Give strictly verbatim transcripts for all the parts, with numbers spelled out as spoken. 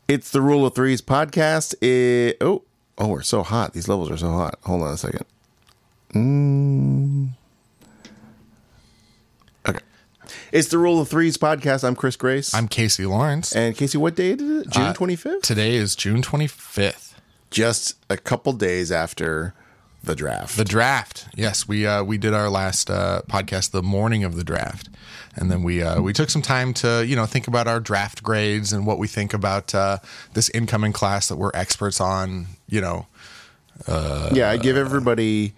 It's the Rule of Threes podcast. It, oh, oh, we're so hot. These levels are so hot. Hold on a second. Mm. Okay. It's the Rule of Threes podcast. I'm Chris Grace. I'm Casey Lawrence. And Casey, what day is it? June twenty-fifth? Uh, today is June twenty-fifth. Just a couple days after the draft. The draft. Yes, we uh, we did our last uh, podcast the morning of the draft. And then we uh, we took some time to, you know, think about our draft grades and what we think about uh, this incoming class that we're experts on, you know. Uh, yeah, I give everybody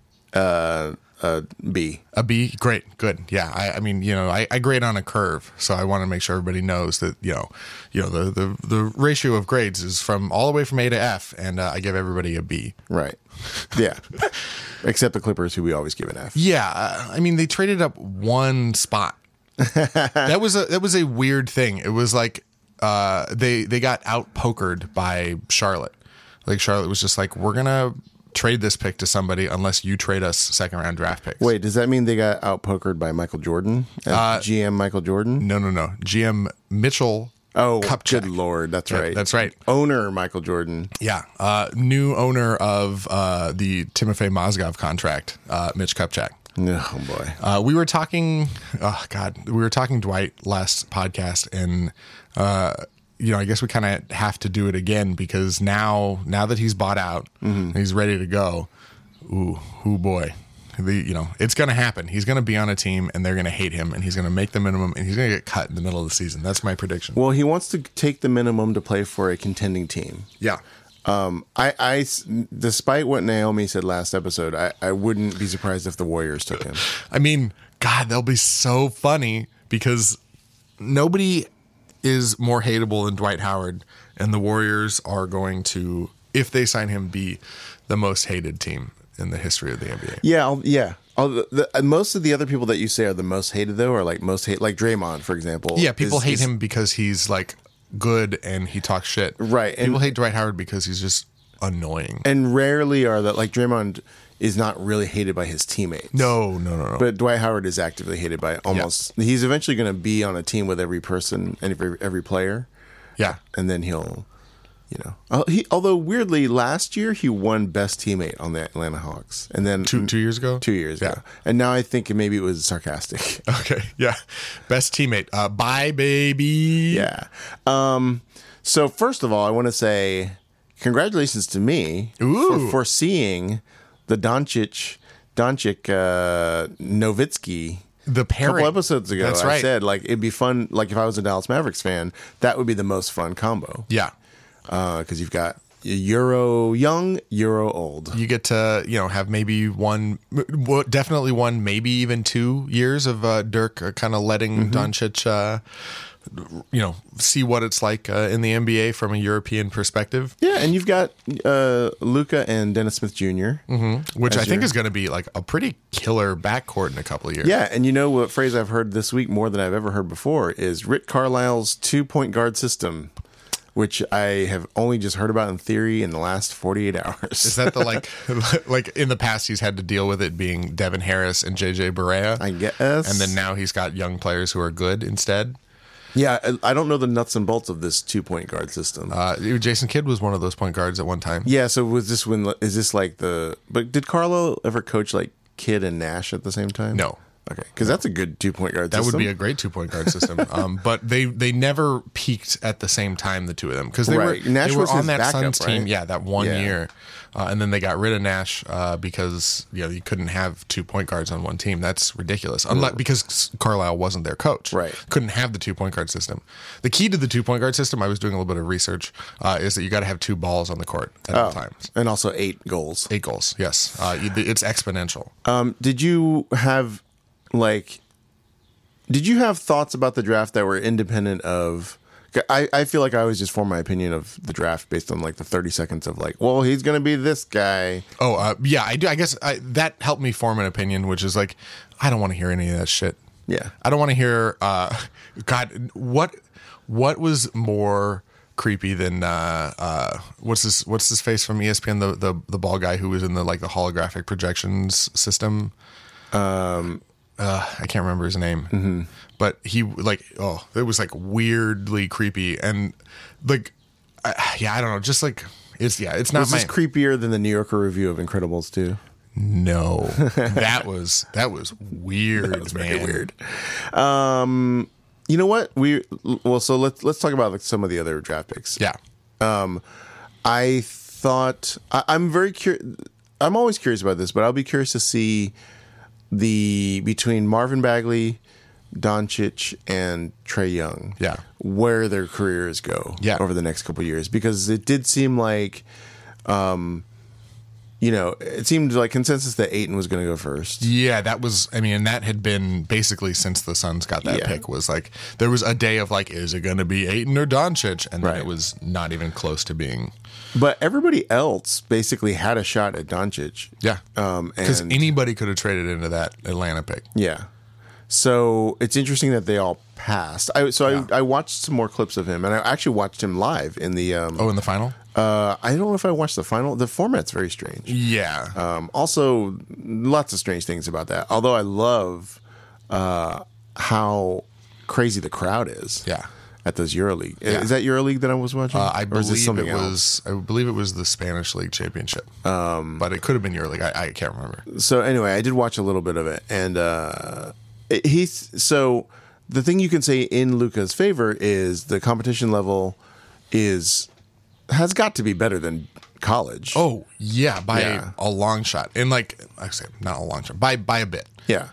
uh, a B. A B? Great. Good. Yeah. I, I mean, you know, I, I grade on a curve, so I want to make sure everybody knows that, you know, you know the, the, the ratio of grades is from all the way from A to F, and uh, I give everybody a B. Right. Yeah. Except the Clippers, who we always give an F. Yeah. Uh, I mean, they traded up one spot. that was a that was a weird thing. It was like uh, they they got out pokered by Charlotte. Like Charlotte was just like, we're gonna trade this pick to somebody unless you trade us second round draft picks. Wait, does that mean they got out pokered by Michael Jordan? Uh, G M Michael Jordan? No, no, no. G M Mitchell. Oh, Kupchak. Good Lord. That's Yeah, right. that's right. Owner Michael Jordan. Yeah. Uh, new owner of uh, the Timofey Mozgov contract, uh, Mitch Kupchak. Oh boy. Uh, we were talking, oh God, we were talking Dwight last podcast, and uh, you know, I guess we kind of have to do it again because now, now that he's bought out, mm-hmm. and he's ready to go. Ooh, ooh boy, the you know, it's gonna happen. He's gonna be on a team, and they're gonna hate him, and he's gonna make the minimum, and he's gonna get cut in the middle of the season. That's my prediction. Well, he wants to take the minimum to play for a contending team. Yeah. Um, I, I, despite what Naomi said last episode, I, I wouldn't be surprised if the Warriors took him. I mean, God, they'll be so funny because nobody is more hateable than Dwight Howard, and the Warriors are going to, if they sign him, be the most hated team in the history of the N B A. Yeah, I'll, yeah. I'll, the, the, most of the other people that you say are the most hated, though, are like most hate, like Draymond, for example. Yeah, people is, hate is, him because he's like good and he talks shit. Right. People and, hate Dwight Howard because he's just annoying. And rarely are that, like, Draymond is not really hated by his teammates. No, no, no, no. But Dwight Howard is actively hated by almost. Yeah. He's eventually going to be on a team with every person and every, every player. Yeah. And then he'll, you know. He, although, weirdly, last year he won best teammate on the Atlanta Hawks. And then Two, two years ago? Two years yeah. ago. And now I think maybe it was sarcastic. Okay. Yeah. Best teammate. Uh, bye, baby. Yeah. Um... So first of all, I want to say congratulations to me Ooh. for foreseeing the Doncic, Doncic, uh, Nowitzki. The pairing. A couple episodes ago, That's I right. said like it'd be fun. Like if I was a Dallas Mavericks fan, that would be the most fun combo. Yeah, because uh, you've got Euro young, Euro old. You get to, you know, have maybe one, definitely one, maybe even two years of uh, Dirk uh, kind of letting mm-hmm. Doncic. Uh, you know, see what it's like uh, in the N B A from a European perspective. Yeah, and you've got uh, Luka and Dennis Smith Junior Mm-hmm. Which I think your... is going to be like a pretty killer backcourt in a couple of years. Yeah, and you know what phrase I've heard this week more than I've ever heard before is Rick Carlisle's two-point guard system, which I have only just heard about in theory in the last forty-eight hours. Is that the like, like in the past he's had to deal with it being Devin Harris and J J Barea? I guess. And then now he's got young players who are good instead? Yeah, I don't know the nuts and bolts of this two-point guard system. Uh, Jason Kidd was one of those point guards at one time. Yeah, so was this when? Is this like the? But did Carlo ever coach like Kidd and Nash at the same time? No. Okay, because that's a good two-point guard that system. That would be a great two-point guard system. um, but they they never peaked at the same time, the two of them, because they right. were Nash they were was on his that backup, Suns team. right? Yeah, that one yeah. year, uh, and then they got rid of Nash uh, because you know you couldn't have two point guards on one team. That's ridiculous. Unless because Carlisle wasn't their coach, right? Couldn't have the two-point guard system. The key to the two-point guard system, I was doing a little bit of research, uh, is that you got to have two balls on the court at oh, all times, and also eight goals. Eight goals, yes. Uh, it's exponential. Um, did you have like? Did you have thoughts about the draft that were independent of? I, I feel like I always just form my opinion of the draft based on like the thirty seconds of like, well, he's going to be this guy. Oh, uh, yeah, I do. I guess I, that helped me form an opinion, which is like, I don't want to hear any of that shit. Yeah. I don't want to hear, uh, God, what, what was more creepy than, uh, uh, what's this, what's this face from E S P N, the, the, the ball guy who was in the, like the holographic projections system. Um, Uh, I can't remember his name, mm-hmm. but he like, oh, it was like weirdly creepy. And like, I, yeah, I don't know. Just like it's yeah, it's not Was my this creepier than the New Yorker review of Incredibles two? no. that was that was weird, that was man. Very weird. Um, you know what? We well, so let's let's talk about like some of the other draft picks. Yeah. Um, I thought I, I'm very curious. I'm always curious about this, but I'll be curious to see the between Marvin Bagley, Doncic, and Trae Young. Yeah. Where their careers go. Yeah. Over the next couple of years, because it did seem like, um, you know, it seemed like consensus that Ayton was going to go first. Yeah, that was, I mean, and that had been basically since the Suns got that Yeah. pick was like, there was a day of like, is it going to be Ayton or Doncic? And then Right. it was not even close to being. But everybody else basically had a shot at Doncic. Yeah. Um, Because and anybody could have traded into that Atlanta pick. yeah. So it's interesting that they all passed. I so Yeah. I, I watched some more clips of him, and I actually watched him live in the. Um, Oh, in the final? uh, I don't know if I watched the final. The format's very strange. Yeah. Um, also, lots of strange things about that. Although I love uh, how crazy the crowd is. Yeah. At those EuroLeague. Yeah. Is that EuroLeague that I was watching? Uh, I Or is this believe something it else? was. I believe it was the Spanish League Championship, um, but it could have been EuroLeague. I, I can't remember. So anyway, I did watch a little bit of it, and uh, it- he's so the thing you can say in Luka's favor is the competition level is has got to be better than college. Oh yeah, by Yeah. a long shot, and like I say, not a long shot, by by a bit. Yeah.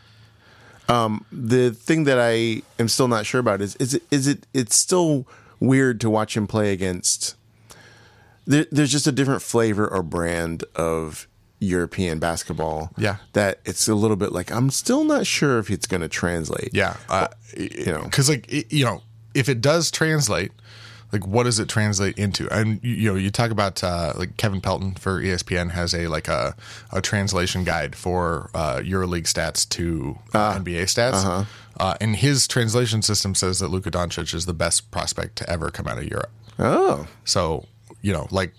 Um, the thing that I am still not sure about is is it is it it's still weird to watch him play against. There, there's just a different flavor or brand of European basketball. Yeah. That it's a little bit like I'm still not sure if it's going to translate. Yeah, uh, You know. because like it- you know, if it does translate, like what does it translate into? And you, you know, you talk about uh, like Kevin Pelton for E S P N has a like a, a translation guide for uh, EuroLeague stats to uh, N B A stats, uh-huh. uh, and his translation system says that Luka Doncic is the best prospect to ever come out of Europe. Oh. So you know, like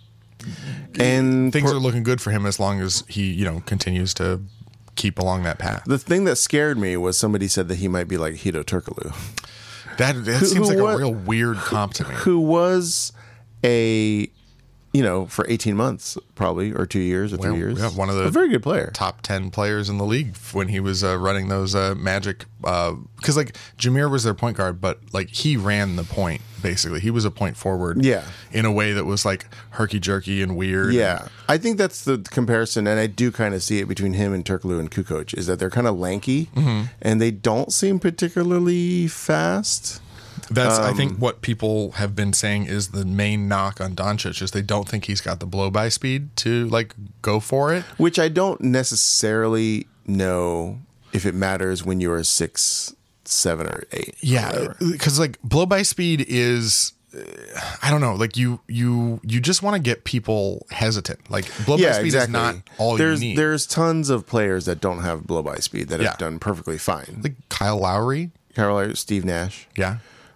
And things per- are looking good for him as long as he you know continues to keep along that path. the thing that scared me was somebody said that he might be like Hito Turkoglu, That that Who- seems who like wa- a real weird comp to me. who was a, you know, for eighteen months probably, or two years or Well, three years. yeah, one of the a very good player. top ten players in the league when he was uh, running those uh, Magic. Because like Jameer was their point guard, but like he ran the point basically. He was a point forward. Yeah. in a way that was like herky jerky and weird. Yeah, I think that's the comparison, and I do kind of see it between him and Turkoglu and Kukoc, is that they're kind of lanky, Mm-hmm. and they don't seem particularly fast. That's I Um, think what people have been saying is the main knock on Doncic is they don't think he's got the blow by speed to like go for it. Which I don't necessarily know if it matters when you're six, seven, or eight. or Yeah, whatever. because like blow by speed is, uh, I don't know, like you you you just want to get people hesitant. Like blow by Yeah, speed exactly. is not all there's, you need. There's tons of players that don't have blow by speed that Yeah. have done perfectly fine. like Kyle Lowry. Carolina, Steve Nash. Yeah,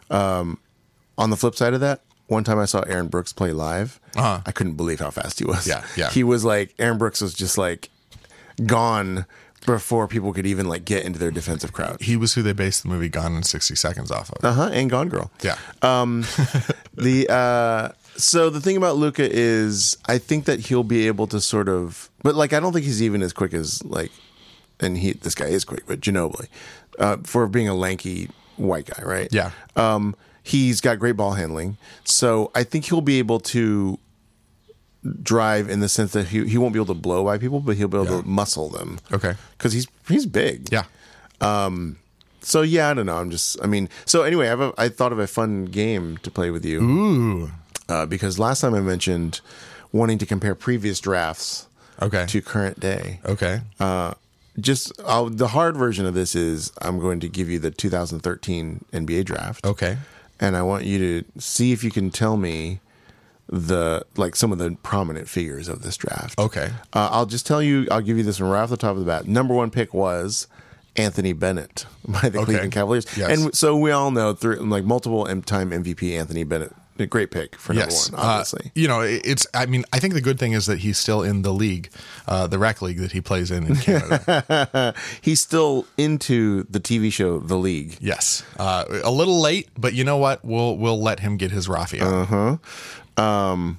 On the flip side of that, one time I saw Aaron Brooks play live. Uh-huh. I couldn't believe how fast he was. Yeah, yeah. He was like, Aaron Brooks was just like gone before people could even like get into their defensive crowd. he was who they based the movie Gone in sixty seconds off of. Uh huh. And Gone Girl. Yeah, The uh, so the thing about Luka is, I think that he'll be able to sort of, but like I don't think he's even as quick as like, and he this guy is quick, but Ginobili, uh, for being a lanky white guy, right? Yeah. Um, he's got great ball handling, so I think he'll be able to drive in the sense that he he won't be able to blow by people, but he'll be able Yeah. to muscle them. Okay. Because he's he's big. Yeah. So yeah, I don't know. I'm just. I mean. So anyway, I have a, I thought of a fun game to play with you. Ooh. Uh, because last time I mentioned wanting to compare previous drafts Okay. to current day. Okay. Uh, just I'll, the hard version of this is I'm going to give you the two thousand thirteen N B A draft. Okay. And I want you to see if you can tell me the like some of the prominent figures of this draft. Okay. Uh, I'll just tell you. I'll give you this one right off the top of the bat. Number one pick was Anthony Bennett by the Okay. Cleveland Cavaliers. Yes. And so we all know through like multiple M- time M V P Anthony Bennett a great pick for number Yes, one, obviously. Uh, you know, it- it's. I mean, I think the good thing is that he's still in the league, uh, the rec league that he plays in in Canada. He's still into the T V show The League. Yes, uh, a little late, but you know what? We'll we'll let him get his Rafi on. Uh-huh. Um,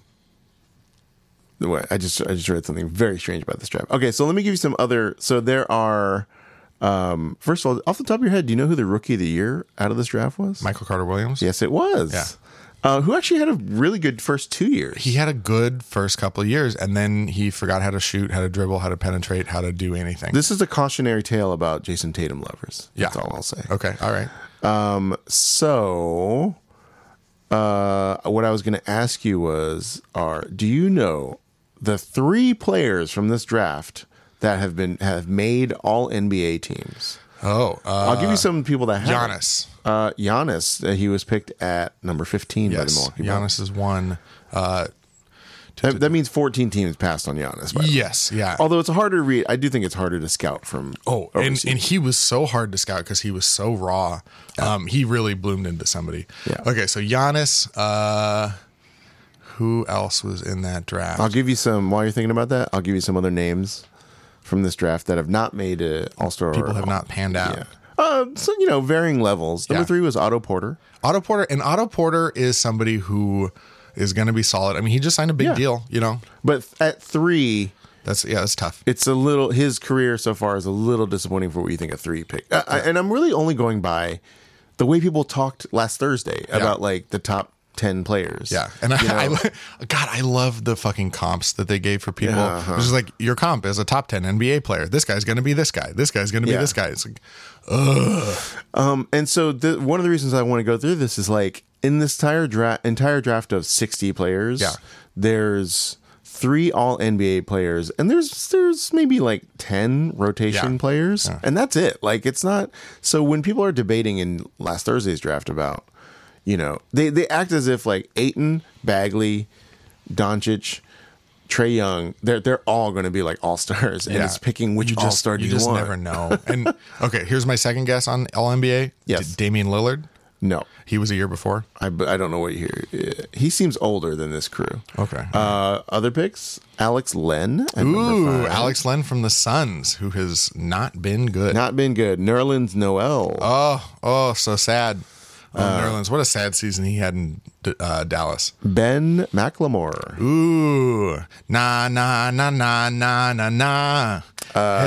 wait, I just I just read something very strange about this draft. Okay, so let me give you some other. So there are. Um, first of all, off the top of your head, do you know who the rookie of the year out of this draft was? Michael Carter Williams. Yes, it was. Yeah. Uh, who actually had a really good first two years. He had a good first couple of years, and then he forgot how to shoot, how to dribble, how to penetrate, how to do anything. This is a cautionary tale about Jason Tatum lovers. Yeah. That's all I'll say. Okay, all right. Um, so, uh, what I was going to ask you was, are do you know the three players from this draft that have been have made all N B A teams? Oh, uh, I'll give you some people that have. Giannis. Uh, Giannis. Uh, he was picked at number fifteen by the Yes, Milwaukee Bucks. Giannis is one. Uh, That, that means fourteen teams passed on Giannis. By the way. yes, yeah. Although it's harder to read, I do think it's harder to scout from. Oh, and, overseas. and he was so hard to scout because he was so raw. Um, he really bloomed into somebody. Yeah. Okay, so Giannis. Uh, who else was in that draft? I'll give you some while you're thinking about that. I'll give you some other names from this draft that have not made a All Star. People have not panned out. Yeah. Uh, so you know, varying levels. Number Yeah. three was Otto Porter. Otto Porter, and Otto Porter is somebody who is going to be solid. I mean, he just signed a big Yeah. deal. You know, But at three, that's yeah, that's tough. it's a little. His career so far is a little disappointing for what you think a three pick. Uh, I, and I'm really only going by the way people talked last Thursday about like the top ten players. Yeah, and I, You know? I, God, I love the fucking comps that they gave for people. Yeah, uh-huh. It's just like your comp is a top ten N B A player. This guy's going to be this guy. This guy's going to be Yeah. this guy. It's like, Um, and so the, one of the reasons I want to go through this is like in this entire draft, entire draft of sixty players, Yeah. there's three all N B A players, and there's there's maybe like ten rotation Yeah. players, and that's it. Like it's not. So when people are debating in last Thursday's draft about, you know, they they act as if like Ayton, Bagley, Doncic, Trae Young, they're they're all going to be like all stars, and yeah. it's picking which you all just, star do you you, just want. never know. And okay, here's my second guess on All N B A. Yes. D- Damian Lillard. No, He was a year before. I, I don't know what you hear. He seems older than this crew. Okay. Uh, other picks: Alex Len. At number Ooh, five. Alex Len from the Suns, who has not been good. Not been good. Nerlens Noel. oh, oh, so sad. Oh, Nerlens, what a sad season he had in uh, Dallas. Ben McLemore. Ooh, na na na na na na na. Uh,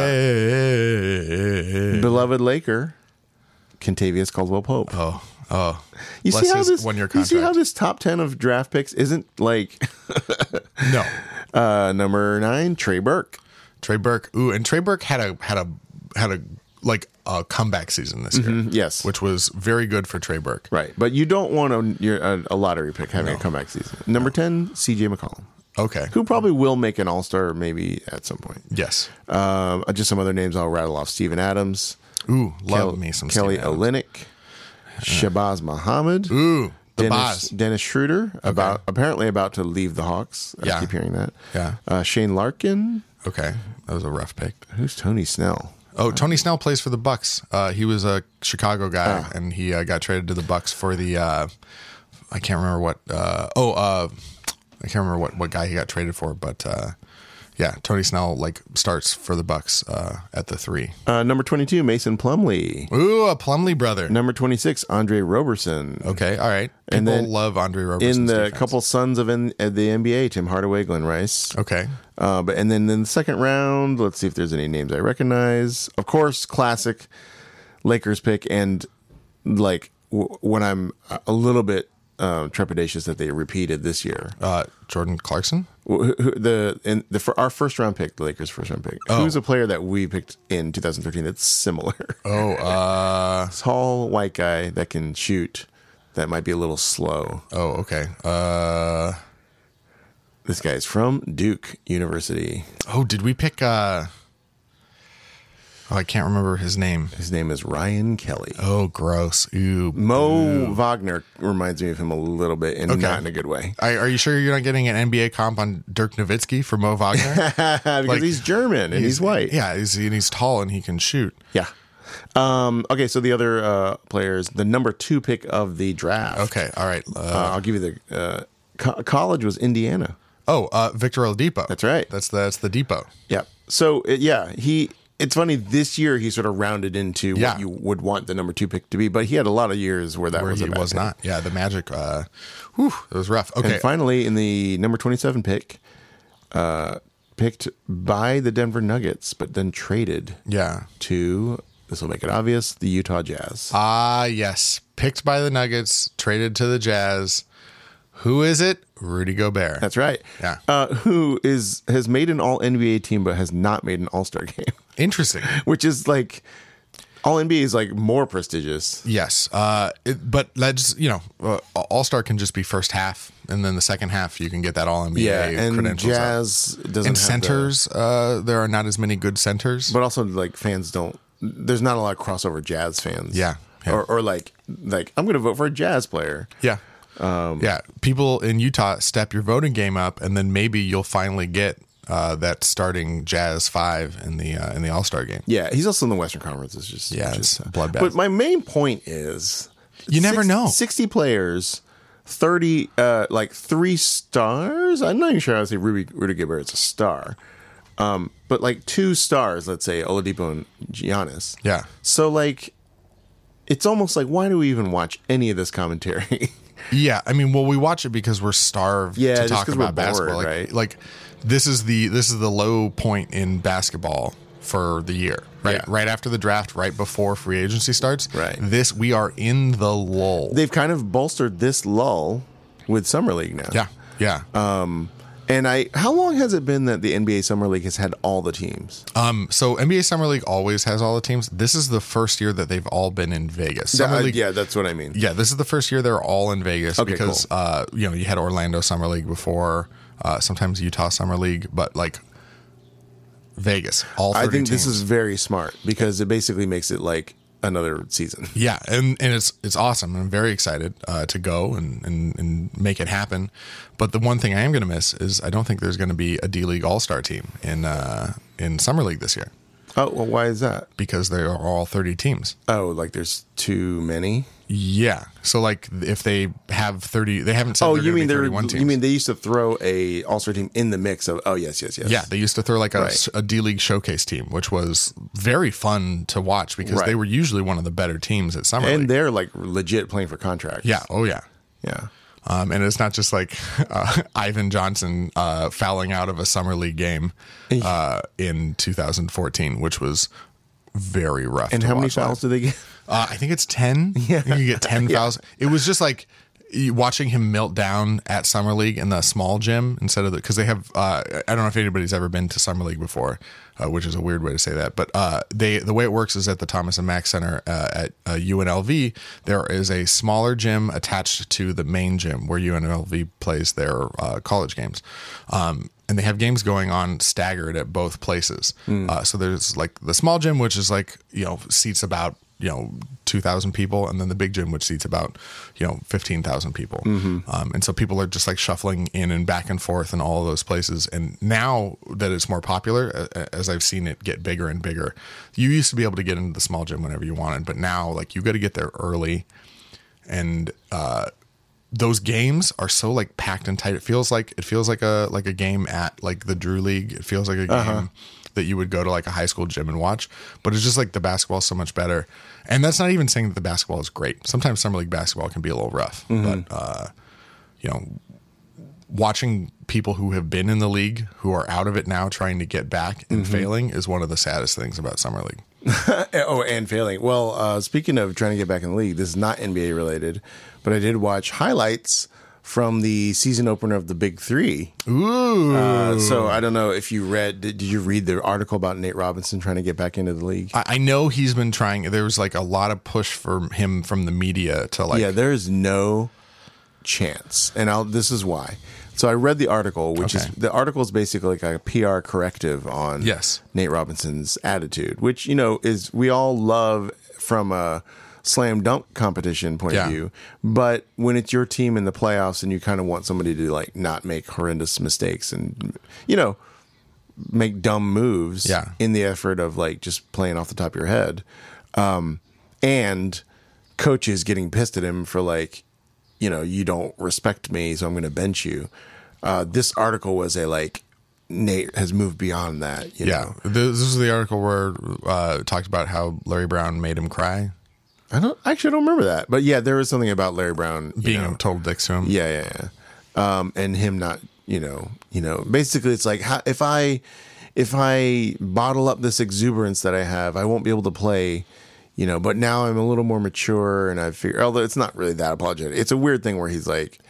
hey, Beloved Laker. Kentavious Caldwell Pope. oh, oh. you Bless see how his this? one-year You see how contract. this top ten of draft picks isn't like No, uh, number nine Trey Burke. Trey Burke. Ooh, and Trey Burke had a had a had a like a comeback season this year. Yes. which was very good for Trey Burke. Right, but you don't want a, you're a, a lottery pick having a comeback season. Number ten C J McCollum, Okay. who probably will make an All Star maybe at some point. Yes. Um, just some other names I'll rattle off: Steven Adams. Ooh, love Kel- me some Kelly Steven Adams. Olynyk, Shabazz Muhammad, Ooh, the Dennis, boss. Dennis Schroeder, about apparently about to leave the Hawks. I Yeah. keep hearing that. Yeah. Uh, Shane Larkin. Okay, that was a rough pick. Who's Tony Snell? Oh, Tony Snell plays for the Bucks. Uh, he was a Chicago guy, Ah. and he uh, got traded to the Bucks for the. Uh, I can't remember what. Uh, oh, uh, I can't remember what, what guy he got traded for, but uh, yeah, Tony Snell like starts for the Bucks uh, at the three. Uh, number twenty-two, Mason Plumlee. Ooh, a Plumlee brother. Number twenty-six, Andre Roberson. Okay, all right. People And then love Andre Roberson. In the couple sons of in, uh, the N B A, Tim Hardaway, Glenn Rice. Okay. Uh, but and then in the second round, let's see if there's any names I recognize. Of course, classic Lakers pick, and like w- when I'm a little bit uh, trepidatious that they repeated this year. Uh, Jordan Clarkson. Who, who, the in the for our first round pick, the Lakers' first round pick. Oh. Who's a player that we picked in twenty thirteen that's similar? Oh, uh, Tall white guy that can shoot. That might be a little slow. oh, okay. Uh, This guy is from Duke University. oh, did we pick? Uh, oh, I can't remember his name. His name is Ryan Kelly. Oh, gross. Ooh. Mo Wagner reminds me of him a little bit, and Okay. not in a good way. I, are you sure you're not getting an N B A comp on Dirk Nowitzki for Mo Wagner? because Like, he's German and he's, white. Yeah, he's, and he's tall and he can shoot. Yeah. Um, okay, so the other uh, players, the number two pick of the draft. Okay, all right. Uh, Uh, I'll give you the uh, co- college was Indiana. oh, uh, Victor Oladipo. That's right. That's the, that's the depot. Yeah. So uh, yeah, he. It's funny. This year he sort of rounded into Yeah. what you would want the number two pick to be, but he had a lot of years where that Where was a he bad was pick. not. Yeah, the Magic. Uh, whew, it was rough. Okay. And finally, in the number twenty-seven pick, uh, picked by the Denver Nuggets, but then traded yeah. to, this will make it obvious, the Utah Jazz. Ah, yes. Picked by the Nuggets, traded to the Jazz. Who is it? Rudy Gobert. That's right. Yeah. Uh, who is has made an All N B A team, but has not made an All Star game, Interesting. which is like All N B A is like more prestigious. Yes. Uh, it, but let's, you know, uh, All Star can just be first half, and then the second half you can get that All N B A Yeah, and credentials. up. Jazz doesn't And have the- centers, uh, there are not as many good centers. but also like fans don't. There's not a lot of crossover Jazz fans. Yeah, yeah. Or, or like like I'm going to vote for a Jazz player. Yeah. Um, yeah. People in Utah step your voting game up, and then maybe you'll finally get uh, that starting Jazz five in the uh, in the All Star game. Yeah, he's also in the Western Conference. It's just Yeah, just, it's a bloodbath. But my main point is, You never know. Sixty players, thirty, uh, like three stars. I'm not even sure I would say Rudy, Rudy Gobert is a star, um, but like two stars. Let's say Oladipo and Giannis. Yeah. So like, it's almost like, why do we even watch any of this commentary? Yeah, I mean, well, we watch it because we're starved Yeah, to just talk 'cause we're about basketball. bored, Like, right? like this is the this is the low point in basketball for the year, right? Yeah. Right after the draft, right before free agency starts. Right. This we are in the lull. They've kind of bolstered this lull with Summer League now. yeah, yeah. Um, and I, how long has it been that the N B A Summer League has had all the teams? Um, so N B A Summer League always has all the teams. This is the first year that they've all been in Vegas. Summer Uh, League, yeah, that's what I mean. yeah, this is the first year they're all in Vegas Okay, because cool. uh, you know, you had Orlando Summer League before, uh, sometimes Utah Summer League, but like Vegas, all I thirty think teams. this is very smart because it basically makes it like another season. Yeah, and, and it's it's awesome. I'm very excited uh, to go and, and, and make it happen. But the one thing I am going to miss is I don't think there's going to be a D League All Star team in uh, in Summer League this year Oh, well, why is that? because they are all thirty teams. Oh, like there's too many. Yeah, so like if they have thirty, they haven't said. Oh, they're you gonna mean be they're thirty-one teams. you mean they used to throw a All Star team in the mix of? Oh, yes, yes, yes. Yeah, they used to throw like a, Right. a D League showcase team, which was very fun to watch because Right. they were usually one of the better teams at Summer and League. they're like legit playing for contracts. Yeah, oh yeah. yeah. Um, and it's not just like uh, Ivan Johnson uh, fouling out of a summer league game uh, in two thousand fourteen, which was very rough. And to how many watch live. fouls do they get? Uh, I think it's ten. Yeah, you get ten fouls. It was just like you- watching him melt down at summer league in the small gym instead of the because they have. Uh, I don't know if anybody's ever been to summer league before, uh, which is a weird way to say that. But uh, they the way it works is at the Thomas and Mack Center uh, at uh, U N L V. There is a smaller gym attached to the main gym where U N L V plays their uh, college games. Um, and they have games going on staggered at both places. Uh, so there's like the small gym, which is like, you know, seats about, you know, two thousand people. And then the big gym, which seats about, you know, fifteen thousand people. Um, and so people are just like shuffling in and back and forth in all of those places. And now that it's more popular, uh, as I've seen it get bigger and bigger, you used to be able to get into the small gym whenever you wanted. But now, like, you got to get there early. And, uh, those games are so like packed and tight. It feels like it feels like a like a game at like the Drew League. It feels like a game Uh-huh. that you would go to like a high school gym and watch. But it's just like the basketball is so much better. And that's not even saying that the basketball is great. Sometimes summer league basketball can be a little rough. Mm-hmm. But uh, you know, watching people who have been in the league who are out of it now trying to get back and Mm-hmm. failing is one of the saddest things about summer league. Oh, and failing. Well, uh, speaking of trying to get back in the league, this is not N B A related, but I did watch highlights from the season opener of the Big Three. Ooh. Uh, so I don't know if you read. Did, did you read the article about Nate Robinson trying to get back into the league? I, I know he's been trying. There was like a lot of push for him from the media to like. Yeah, there is no chance, and I'll. This is why. So I read the article, which Okay. is the article is basically like a P R corrective on Yes. Nate Robinson's attitude, which you know is we all love from a slam dunk competition point Yeah. of view. But when it's your team in the playoffs and you kind of want somebody to like not make horrendous mistakes and you know make dumb moves Yeah. in the effort of like just playing off the top of your head. Um, and coaches getting pissed at him for like, you know, you don't respect me, so I'm going to bench you. Uh, this article was a like, Nate has moved beyond that. You Yeah. know? This is the article where uh, it talked about how Larry Brown made him cry. I don't actually I don't remember that, but yeah, there was something about Larry Brown you Being know, a total dick to him. Yeah, yeah, yeah. Um, and him not, you know, you know, basically it's like how, if I if I bottle up this exuberance that I have, I won't be able to play, you know. But now I'm a little more mature, and I figure, although it's not really that apologetic, it's a weird thing where he's like,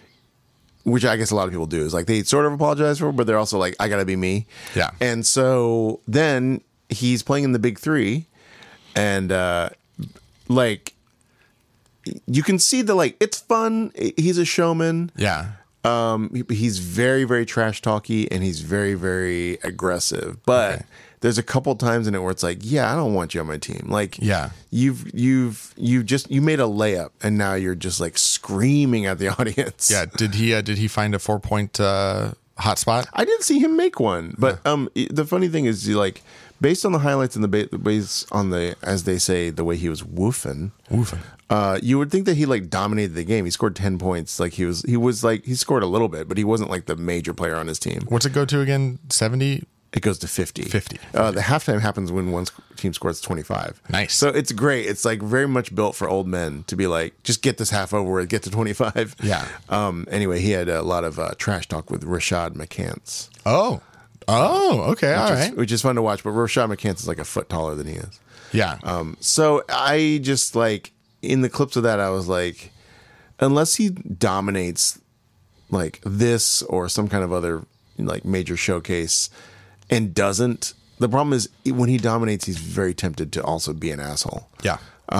which I guess a lot of people do, is like they sort of apologize for, but they're also like, I gotta be me. Yeah. And so then he's playing in the big three, and uh, like you can see the like it's fun. He's a showman. Yeah. Um, he- he's very, very trash talky, and he's very, very aggressive. But Okay. there's a couple times in it where it's like, yeah, I don't want you on my team. Like, Yeah. you've you've you just you made a layup, and now you're just like screaming at the audience. Yeah. Did he uh, did he find a four point uh, hotspot? I didn't see him make one, but um, i- the funny thing is, you like based on the highlights and the ba- based on the as they say the way he was woofing. Woofing. Uh, you would think that he like dominated the game. He scored ten points. Like he was, he was like he scored a little bit, but he wasn't like the major player on his team. What's it go to again? seventy? It goes to fifty. fifty. Uh, the halftime happens when one sc- team scores twenty-five. Nice. So it's great. It's like very much built for old men to be like, just get this half over with, get to twenty-five. Yeah. Um. Anyway, he had a lot of uh, trash talk with Rashad McCants. Oh. Oh, okay. All which is, right. which is fun to watch. But Rashad McCants is like a foot taller than he is. Yeah. Um, so I just like in the clips of that, I was like, unless he dominates like this or some kind of other like major showcase and doesn't, the problem is when he dominates, he's very tempted to also be an asshole, yeah.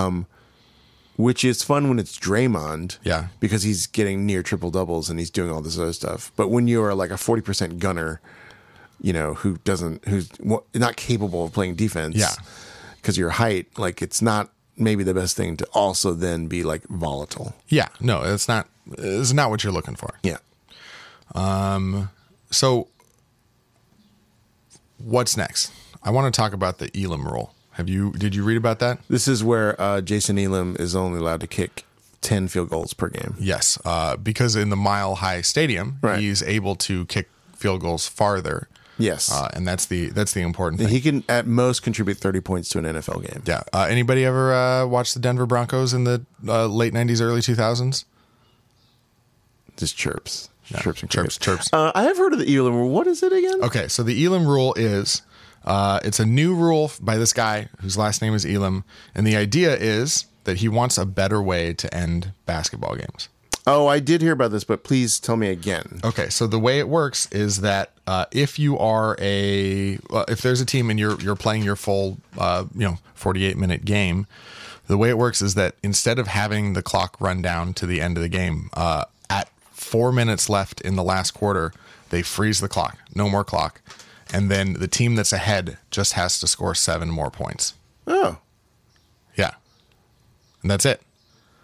which is fun when it's Draymond. Yeah. Because he's getting near triple doubles and he's doing all this other stuff. But when you are like a forty percent gunner, you know, who doesn't, who's wa- not capable of playing defense. Yeah. Because your height, like it's not maybe the best thing to also then be like volatile. Yeah. No, it's not. It's not what you're looking for. Yeah. So, what's next? I want to talk about the Elam rule. Have you? Did you read about that? This is where uh, Jason Elam is only allowed to kick ten field goals per game. Yes, uh, because in the Mile High Stadium, Right. he's able to kick field goals farther. Yes. Uh, and that's the that's the important thing. he can at most contribute thirty points to an N F L game. Yeah. Uh, anybody ever uh, watch the Denver Broncos in the uh, late nineties, early two thousands? Just chirps. Chirps and Chirps, crickets. chirps. Uh, I have heard of the Elam rule. What is it again? Okay, so the Elam rule is uh, it's a new rule by this guy whose last name is Elam, and the idea is that he wants a better way to end basketball games. Oh, I did hear about this, but please tell me again. Okay, so the way it works is that uh, if you are a uh, if there's a team and you're you're playing your full uh, you know forty-eight minute game, the way it works is that instead of having the clock run down to the end of the game, uh, at four minutes left in the last quarter, they freeze the clock, no more clock, and then the team that's ahead just has to score seven more points. Oh. Yeah, and that's it.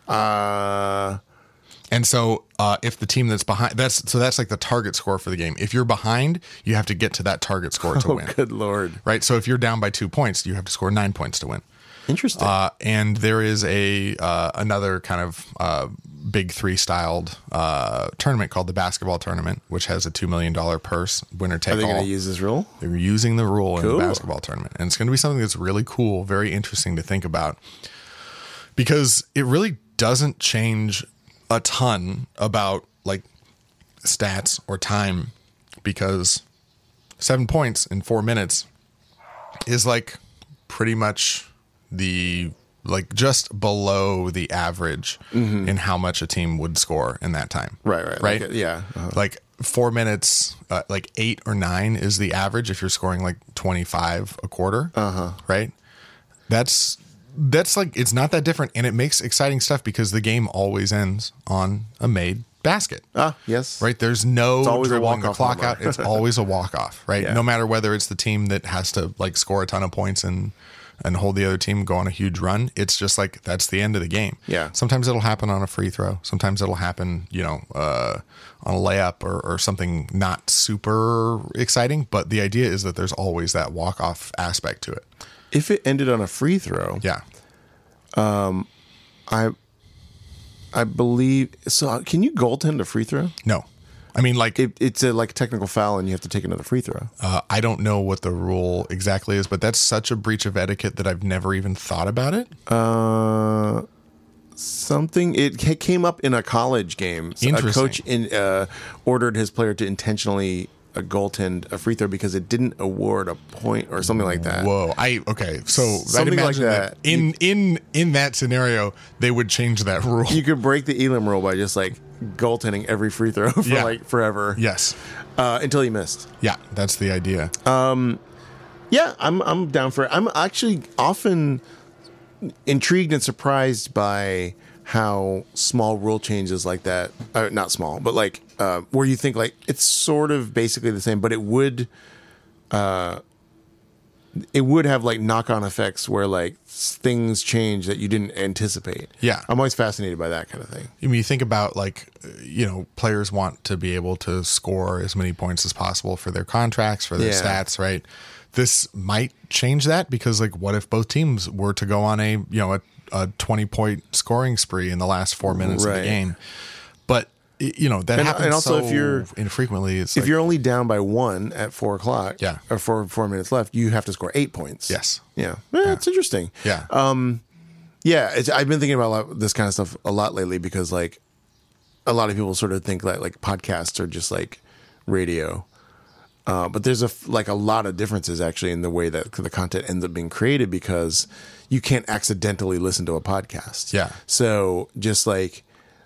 Uh, And so, uh, if the team that's behind, that's so that's like the target score for the game. If you're behind, you have to get to that target score to oh, win. good Lord. Right. So if you're down by two points, you have to score nine points to win. Interesting. Uh, and there is a uh, another kind of uh, big three styled uh, tournament called the basketball tournament, which has a two million dollar purse, winner take Are they all. going to use this rule? They're using the rule in Cool. the basketball tournament, and it's going to be something that's really cool, very interesting to think about, because it really doesn't change a ton about like stats or time, because seven points in four minutes is like pretty much the like just below the average in how much a team would score in that time. Right, right. Right. Like, yeah. Uh-huh. Like four minutes, uh, like eight or nine is the average if you're scoring like twenty-five a quarter. Uh huh. Right. That's that's like it's not that different, and it makes exciting stuff because the game always ends on a made basket. Ah, yes. Right. There's no always a dribbling the walk-off clock number. out. It's always a walk off. Right. Yeah. No matter whether it's the team that has to like score a ton of points and and hold the other team, go on a huge run. It's just like that's the end of the game. Yeah. Sometimes it'll happen on a free throw. Sometimes it'll happen, you know, uh, on a layup or, or something not super exciting. But the idea is that there's always that walk off aspect to it. if it ended on a free throw, Yeah. I I believe so. Can you goaltend a free throw? No. I mean, like, It, it's a like technical foul, and you have to take another free throw. uh, I don't know what the rule exactly is, but that's such a breach of etiquette that I've never even thought about it. Uh, something it ca- came up in a college game. So a Interesting. coach in, uh, ordered his player to intentionally uh, goaltend a free throw because it didn't award a point or something like that. Whoa. I okay. So I'd Something like imagine that, that. in in in that scenario, they would change that rule. You could break the Elam rule by just like goaltending every free throw for Yeah. like forever. Yes. Uh, until he missed. Yeah, that's the idea. Yeah, I'm I'm down for it. I'm actually often intrigued and surprised by how small rule changes like that, uh, not small, but like uh, where you think like it's sort of basically the same, but it would, uh, it would have like knock-on effects where like s- things change that you didn't anticipate. Yeah. I'm always fascinated by that kind of thing. I mean, you think about like, uh, you know, players want to be able to score as many points as possible for their contracts, for their Yeah. stats, right? This might change that because, like, what if both teams were to go on a, you know, a, a twenty point scoring spree in the last four minutes of Right. the game? But, y- you know, that And- happens and also so if you're- infrequently. It's If like, you're only down by one at four o'clock, Yeah. or four four minutes left, you have to score eight points. Yes. Yeah, Eh, it's interesting. yeah. Yeah, it's, I've been thinking about a lot, this kind of stuff a lot lately because like a lot of people sort of think that like podcasts are just like radio, uh, but there's a f- like a lot of differences actually in the way that the content ends up being created because you can't accidentally listen to a podcast. Yeah. So just like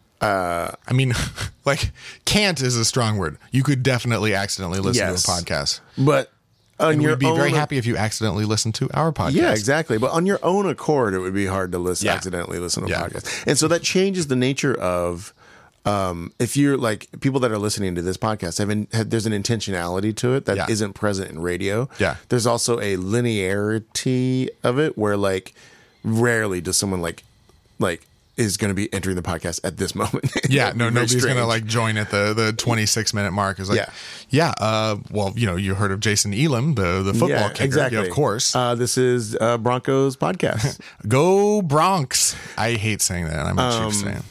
I mean, like, can't is a strong word. You could definitely accidentally listen Yes. to a podcast. but on And your we'd be own, very happy if you accidentally listened to our podcast. Yeah, exactly. But on your own accord, it would be hard to listen, Yeah. accidentally listen to a Yeah. podcast. And so that changes the nature of, um, if you're like people that are listening to this podcast, have, in, have there's an intentionality to it that Yeah. not present in radio. Yeah. There's also a linearity of it where like rarely does someone like, like, is going to be entering the podcast at this moment. Yeah, That'd no, be very nobody's going to strange. like join at the the twenty-six minute mark. Is like, Yeah. yeah, uh, well, you know, you heard of Jason Elam, the the football Yeah, kicker, exactly. Yeah, of course. Uh, this is uh, Broncos podcast. Go Bronx! I hate saying that. I'm a Um, Chiefs fan.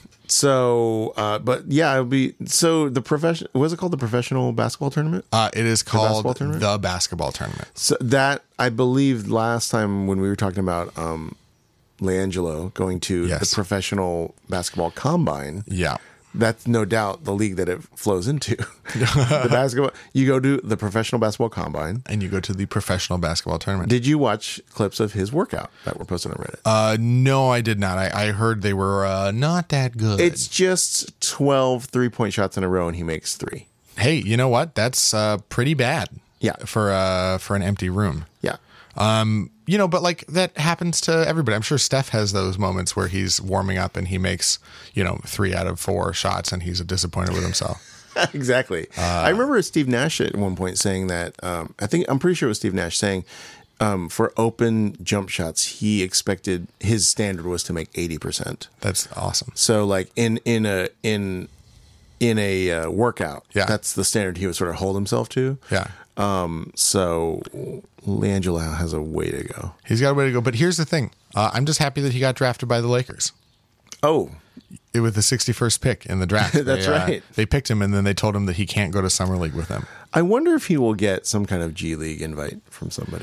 So, uh, but yeah, it'll be so the profession. What's it called? The professional basketball tournament. Uh, it is called basketball tournament? the basketball tournament. So that I believe last time when we were talking about um, LeAngelo going to Yes. the professional basketball combine. Yeah. That's no doubt the league that it flows into. The basketball. You go to the professional basketball combine. And you go to the professional basketball tournament. Did you watch clips of his workout that were posted on Reddit? uh, no, I did not. I, I heard they were uh, not that good. It's just twelve three-point shots in a row, and he makes three. Hey, you know what? That's uh, pretty bad. Yeah. For uh, for an empty room. Yeah. Um, you know, but like that happens to everybody. I'm sure Steph has those moments where he's warming up and he makes, you know, three out of four shots and he's disappointed with himself. Exactly. I remember Steve Nash at one point saying that. Um, I think I'm pretty sure it was Steve Nash saying um, for open jump shots, he expected his standard was to make eighty percent. That's awesome. So, like in in a in in a uh, workout, Yeah. that's the standard he would sort of hold himself to. Yeah. Um. So, LeAngelo has a way to go. He's got a way to go. But here's the thing. Uh, I'm just happy that he got drafted by the Lakers. Oh, It was the sixty-first pick in the draft. That's They, uh, right. They picked him and then they told him that he can't go to Summer League with them. I wonder if he will get some kind of G League invite from somebody.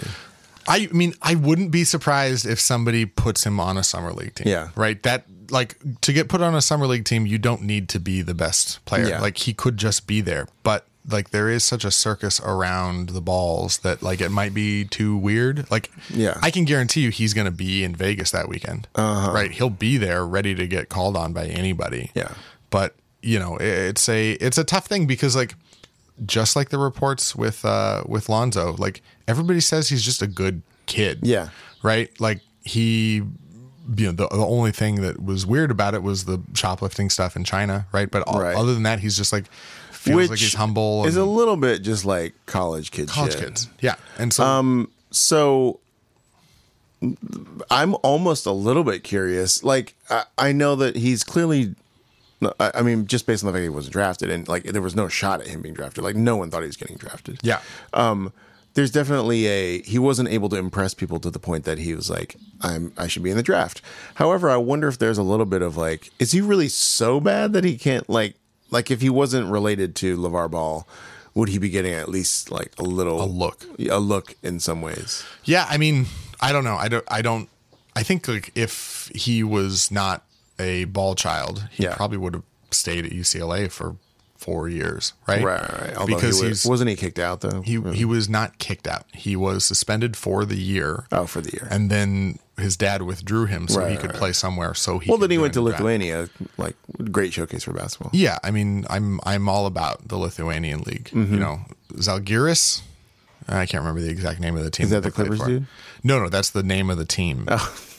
I mean, I wouldn't be surprised if somebody puts him on a Summer League team. Yeah. Right? That, like, to get put on a Summer League team, you don't need to be the best player. Yeah. Like, he could just be there. But, like, there is such a circus around the balls that, like, it might be too weird. Like, Yeah. I can guarantee you he's going to be in Vegas that weekend. Uh-huh. Right? He'll be there ready to get called on by anybody. Yeah. But, you know, it's a it's a tough thing because, like, just like the reports with uh, with Lonzo, like, everybody says he's just a good kid. Yeah. Right? Like, he, you know, the, the only thing that was weird about it was the shoplifting stuff in China, right? But all, Right. other than that, he's just like, feels Which like he's humble. is and a little bit just like college kids. college shit. kids. Yeah. And so, Um, so I'm almost a little bit curious. Like, I, I know that he's clearly, I, I mean, just based on the fact he wasn't drafted and like there was no shot at him being drafted. Like, no one thought he was getting drafted. yeah. Um, there's definitely a he wasn't able to impress people to the point that he was like, I'm I should be in the draft. However, I wonder if there's a little bit of like, is he really so bad that he can't like like if he wasn't related to LeVar Ball, would he be getting at least like a little A look. a look in some ways? Yeah, I mean, I don't know. I don't. I don't. I think like if he was not a Ball child, he Yeah. probably would have stayed at U C L A for four years, right? Right, right. right. Although Because he was, he's wasn't he kicked out though? he he was not kicked out. He was suspended for the year, oh, for the year. and then his dad withdrew him so Right, he could right, play somewhere. So he Well, could then he join went to the draft. Lithuania. Like, great showcase for basketball. Yeah, I mean, I'm I'm all about the Lithuanian league. Mm-hmm. You know, Zalgiris. I can't remember the exact name of the team. Is that they the played Clippers for. dude? No, no, that's the name of the team.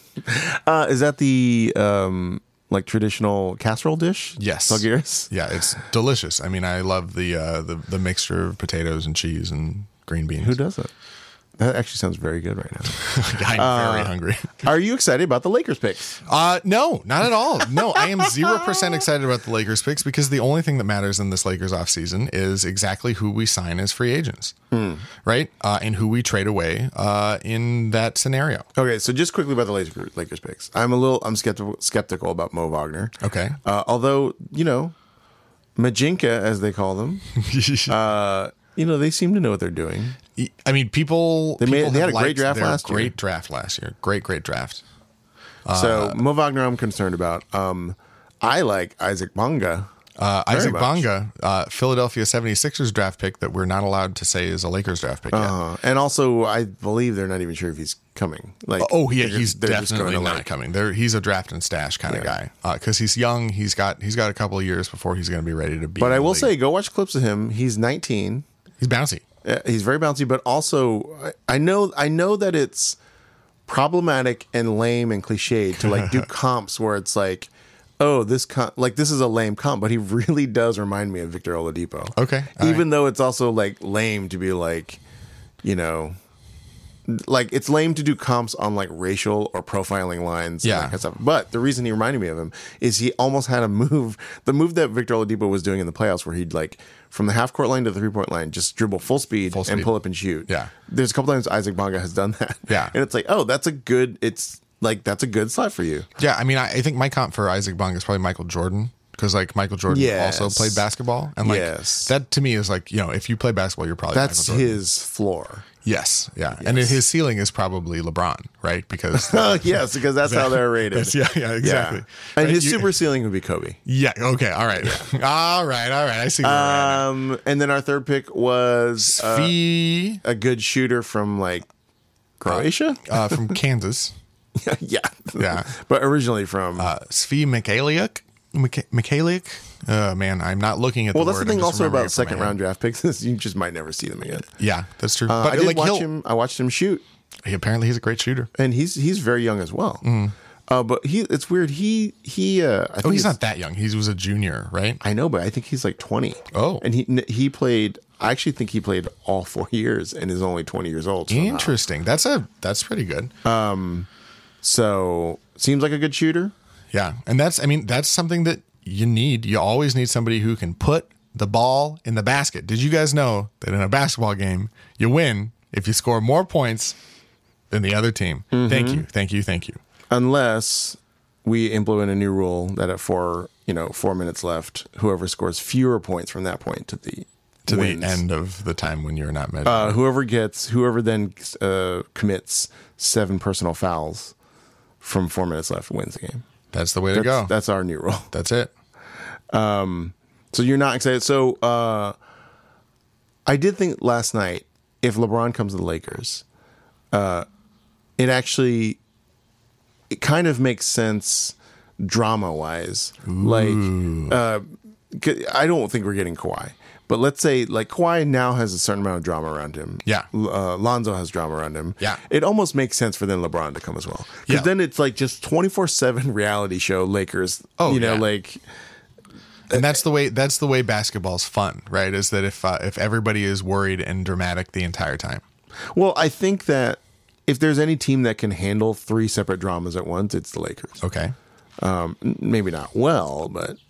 Uh, is that the um, like traditional casserole dish? Yes. Zalgiris? Yeah, it's delicious. I mean, I love the uh, the the mixture of potatoes and cheese and green beans. Who does it? That actually sounds very good right now. I'm very hungry. Are you excited about the Lakers picks? Uh, no, not at all. No, I am zero percent excited about the Lakers picks because the only thing that matters in this Lakers offseason is exactly who we sign as free agents, Hmm. right? Uh, and who we trade away uh, in that scenario. Okay, so just quickly about the Lakers, Lakers picks. I'm a little I'm skeptical skeptical about Mo Wagner. Okay. Uh, although, you know, Majinka, as they call them, uh, you know, they seem to know what they're doing. I mean, people. They made- people they had have a great liked draft their last year. Great draft last year. Great, great draft. So Mo Wagner, I'm concerned about. Um, I like Isaac Bonga. Uh, Very Isaac much. Bonga, uh, Philadelphia seventy-sixers draft pick that we're not allowed to say is a Lakers draft pick yet. Uh, and also, I believe they're not even sure if he's coming. Like, Oh, yeah, they're he's just- they're just definitely gonna, not like- coming. There, he's a draft and stash kind of Yeah. guy because he's young. He's got he's got a couple of years before he's going to be ready to be. But in I the will league. say, go watch clips of him. He's nineteen. he's bouncy. Uh, he's very bouncy, but also I, I know I know that it's problematic and lame and cliched to like do comps where it's like, oh, this com- like this is a lame comp, but he really does remind me of Victor Oladipo. Okay, all even though it's also like lame to be like, you know, like it's lame to do comps on like racial or profiling lines. and Yeah. that kind of stuff. But the reason he reminded me of him is he almost had a move, the move that Victor Oladipo was doing in the playoffs, where he'd like from the half court line to the three point line, just dribble full speed, Full and speed. pull up and shoot. Yeah. There's a couple times Isaac Bonga has done that. Yeah. And it's like, oh, that's a good, it's like, that's a good slot for you. Yeah, I mean, I, I think my comp for Isaac Bonga is probably Michael Jordan because like Michael Jordan Yes. also played basketball, and like Yes. that to me is like, you know, if you play basketball, you're probably That's Michael Jordan. his floor. Yes, yeah, and Yes. his ceiling is probably LeBron, right? Because Oh, yes, because that's how they're rated. That's- yeah, yeah, exactly. And Right, his you- super ceiling would be Kobe. Yeah. Okay. All right. all right. All right. I see. Where we're at Um, and then our third pick was now. uh, Svi a good shooter from like Croatia. uh, from Kansas. yeah, Yeah. but originally from. Uh, Svi Mikhailik. Mikha- Mikhailik. Uh, man, I'm not looking at. well, the that's word, the I'm thing. just Also remembering about it from my second head. round draft picks is you just might never see them again. Yeah, that's true. Uh, but I did like watch he'll, him. I watched him shoot, he apparently he's a great shooter. and he's he's very young as well. Uh, but he, it's weird. He he. Uh, I think Oh, he's it's- not that young. He was a junior, right? I know, but I think he's like twenty. Oh. and he he played. I actually think he played all four years and is only twenty years old. somehow. Interesting. That's a that's pretty good. So seems like a good shooter. Yeah, and that's I mean that's something that you need. You always need somebody who can put the ball in the basket. Did you guys know that in a basketball game you win if you score more points than the other team? Mm-hmm. Thank you, thank you, thank you. Unless we implement a new rule that at four, you know, four minutes left, whoever scores fewer points from that point to the To wins. the end of the time when you're not measured. Uh, whoever gets, whoever then uh, commits seven personal fouls from four minutes left wins the game. that's the way to That's, go. that's our new rule. That's it. So you're not excited. So uh, I did think last night, if LeBron comes to the Lakers, uh, it actually it kind of makes sense drama wise. Like, uh, 'cause I don't think we're getting Kawhi, but let's say like Kawhi now has a certain amount of drama around him. Yeah. uh, Lonzo has drama around him. Yeah. it almost makes sense for then LeBron to come as well. Because Yeah. then it's like just twenty-four seven reality show Lakers. Oh, you know, yeah. like. And that's the way that's the way basketball's fun, right? Is that if uh, if everybody is worried and dramatic the entire time. Well, I think that if there's any team that can handle three separate dramas at once, it's the Lakers. Okay. Um, n- maybe not well, but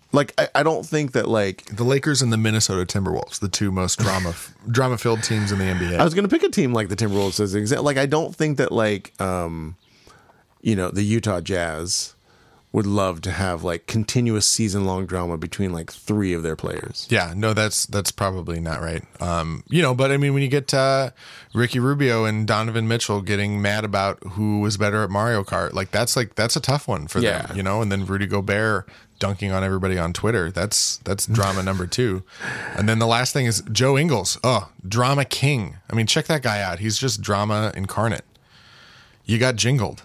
Like, I, I don't think that, like... The Lakers and the Minnesota Timberwolves, the two most drama drama-filled teams in the N B A. I was going to pick a team like the Timberwolves as an example. Like, I don't think that, like, um, you know, the Utah Jazz would love to have, like, continuous season-long drama between, like, three of their players. Yeah, no, that's that's probably not right. Um, you know, but I mean, when you get uh, Ricky Rubio and Donovan Mitchell getting mad about who was better at Mario Kart, like, that's, like, that's a tough one for Yeah. them, you know? And then Rudy Gobert dunking on everybody on Twitter. That's that's drama number two. And then the last thing is Joe Ingles. Oh, drama king. I mean, check that guy out. He's just drama incarnate. You got jingled.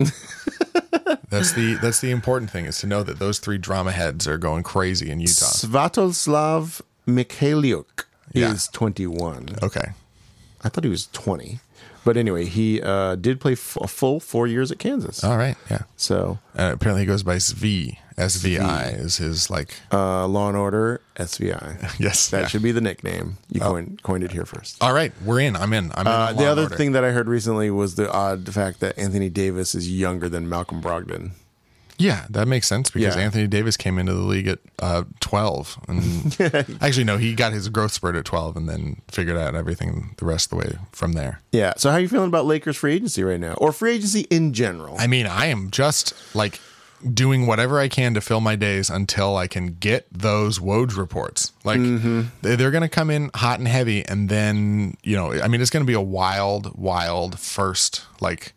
That's the that's the important thing, is to know that those three drama heads are going crazy in Utah. Svatoslav Mikhailiuk Yeah. is twenty-one. Okay. I thought he was twenty. But anyway, he uh, did play f- a full four years at Kansas. All right. Yeah. So, Uh, apparently he goes by Svi. S V I is his, like... uh, Law and Order, S V I. Yes. That yeah. should be the nickname. You coined, coined it here first. All right. We're in. I'm in. I'm in. Uh, Law the and other Order. thing that I heard recently was the odd fact that Anthony Davis is younger than Malcolm Brogdon. Yeah, that makes sense, because Yeah. Anthony Davis came into the league at uh, twelve. And actually, no, he got his growth spurt at twelve and then figured out everything the rest of the way from there. Yeah. So how are you feeling about Lakers free agency right now? Or free agency in general? I mean, I am just like doing whatever I can to fill my days until I can get those Woj reports. Like, they- they're going to come in hot and heavy, and then, you know, I mean, it's going to be a wild, wild first, like,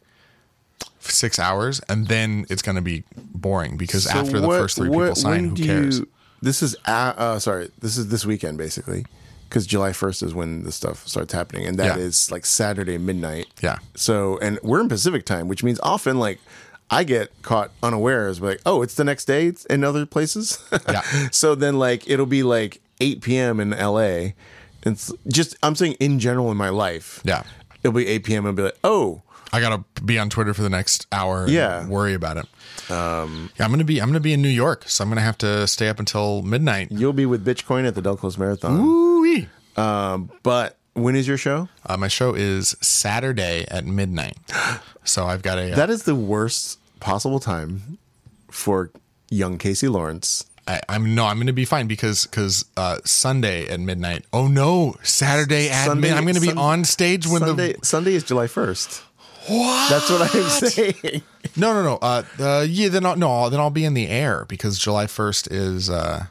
six hours, and then it's going to be boring, because So after the what- first three people what- sign, when who do cares? You, this is, uh, uh, sorry, this is this weekend, basically. Because July first is when the stuff starts happening. And that Yeah. is like Saturday midnight. Yeah. So, and we're in Pacific time, which means often, like, I get caught unawares, like, oh, it's the next day it's in other places. Yeah. So then, like, it'll be like eight p.m. in L A. And it's just, I'm saying in general in my life. Yeah. It'll be eight p.m. and be like, oh, I gotta be on Twitter for the next hour. And Yeah. worry about it. Um, yeah, I'm gonna be I'm gonna be in New York, so I'm gonna have to stay up until midnight. you'll be with Bitcoin at the Del Close Marathon. Ooh-wee. Um, but when is your show? Uh, my show is Saturday at midnight, so I've got a. Uh, That is the worst possible time for young Casey Lawrence. I, I'm no, I'm gonna be fine, because because uh, Sunday at midnight. Oh no, Saturday at Sunday- midnight. I'm gonna be Sun- on stage when Sunday, the. Sunday is July first. What? That's what I'm saying. No, no, no. Uh, uh, yeah, then I'll, no, then I'll be in the air, because July first is. Uh,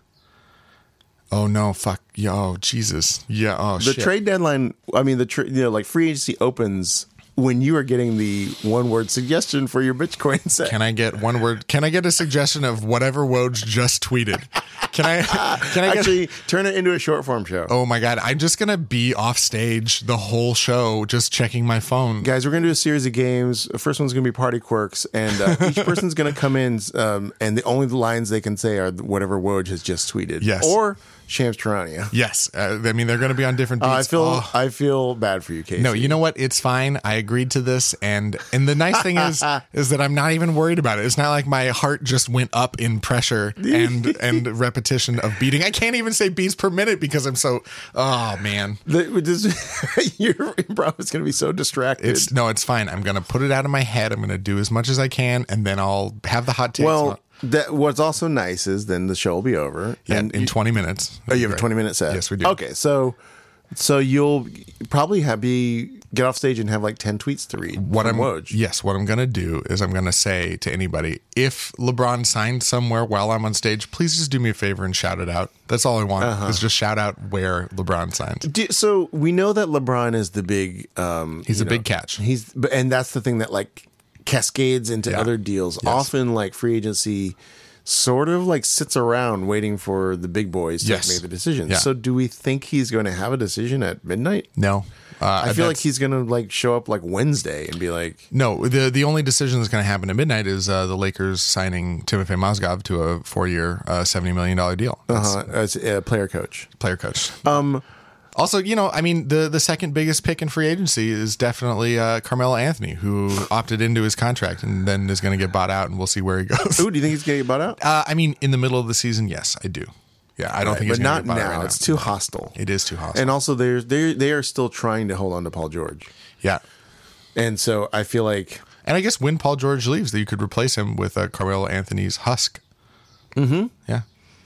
oh no, fuck, yo, Jesus, yeah, oh The shit. trade deadline, I mean, the tra- you know, like free agency opens when you are getting the one word suggestion for your Bitcoin set. Can I get one word? Can I get a suggestion of whatever Woj just tweeted? Can I? Can I get? Actually, turn it into a short form show. Oh my god! I'm just gonna be off stage the whole show, just checking my phone. Guys, we're going to do a series of games. The first one's going to be Party Quirks, and uh, each person's going to come in, um, and the only lines they can say are whatever Woj has just tweeted. Yes. Or Shams Charania. Yes, uh, I mean they're going to be on different beats. Uh, I feel Oh. I feel bad for you, Casey. No, you know what? It's fine. I agreed to this, and and the nice thing is is that I'm not even worried about it. It's not like my heart just went up in pressure and and repetition of beating. I can't even say beats per minute because I'm so. Oh man, The, this, your improv is going to be so distracted. it's no, it's fine. I'm gonna put it out of my head. I'm gonna do as much as I can, and then I'll have the hot takes. well, that, what's also nice is then the show will be over. yeah, and in twenty minutes. Oh, you have a twenty minute set? Yes, we do. Okay, so so you'll probably have be get off stage and have like ten tweets to read. What from I'm Woj. yes, what I'm gonna do is I'm gonna say to anybody, if LeBron signed somewhere while I'm on stage, please just do me a favor and shout it out. That's all I want Uh-huh. is just shout out where LeBron signed. Do, so we know that LeBron is the big. Um, He's you a big catch. He's but- and that's the thing that like cascades into Yeah. other deals. Yes. Often, like free agency, sort of like sits around waiting for the big boys to Yes. make the decision. Yeah. So, do we think he's going to have a decision at midnight? No, uh, I feel like that's- he's going to like show up like Wednesday and be like, no. The the only decision that's going to happen at midnight is uh, the Lakers signing Timofey Mozgov to a four year, uh, seventy million dollar deal. That's uh, as a player coach. player coach. Um. Also, you know, I mean, the, the second biggest pick in free agency is definitely uh, Carmelo Anthony, who opted into his contract and then is going to get bought out, and we'll see where he goes. Ooh, do you think he's going to get bought out? Uh, I mean, in the middle of the season, yes, I do. Yeah, I don't think but he's gonna not get bought now. out right now. It's too hostile. It is too hostile. And also, they're they they are still trying to hold on to Paul George, yeah. and so I feel like And I guess when Paul George leaves, that you could replace him with uh, Carmelo Anthony's husk. Mm-hmm. Yeah.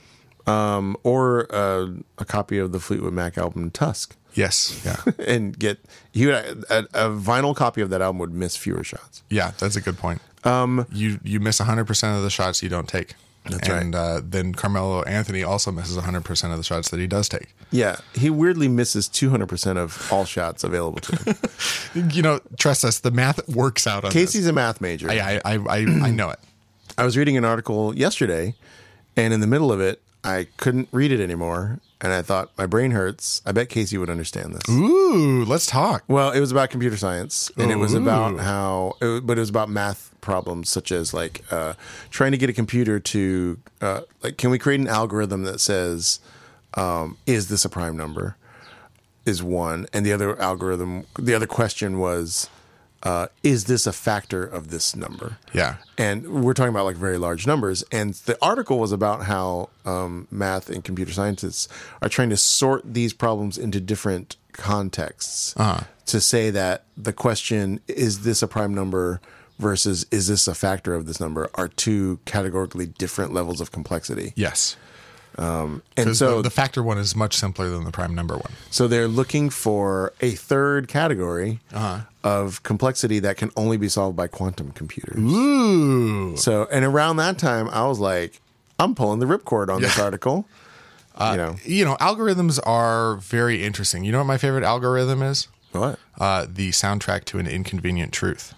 um, or uh, a copy of the Fleetwood Mac album Tusk. Yes. Yeah. And get he would a, a vinyl copy of that album would miss fewer shots. Yeah, that's a good point. Um, you you miss one hundred percent of the shots you don't take. That's and, right. uh, then Carmelo Anthony also misses one hundred percent of the shots that he does take. Yeah, he weirdly misses two hundred percent of all shots available to him. You know, trust us, the math works out on Casey's this. a math major. I, I, I, I, I know it. I was reading an article yesterday, and in the middle of it, I couldn't read it anymore. And I thought, my brain hurts. I bet Casey would understand this. Ooh, let's talk. Well, it was about computer science, and it was Ooh. about how, it, but it was about math problems such as like uh, trying to get a computer to, uh, like, can we create an algorithm that says, um, is this a prime number? Is one, and the other algorithm, the other question was, uh, is this a factor of this number? Yeah. And we're talking about like very large numbers. And the article was about how um, math and computer scientists are trying to sort these problems into different contexts Uh-huh. to say that the question, is this a prime number versus is this a factor of this number, are two categorically different levels of complexity. Yes. And Because so, the, the factor one is much simpler than the prime number one. so they're looking for a third category of complexity that can only be solved by quantum computers. Ooh. So, and around that time, I was like, I'm pulling the ripcord on this Yeah. article. you know, You know, algorithms are very interesting. You know what my favorite algorithm is? what? Uh, the soundtrack to An Inconvenient Truth.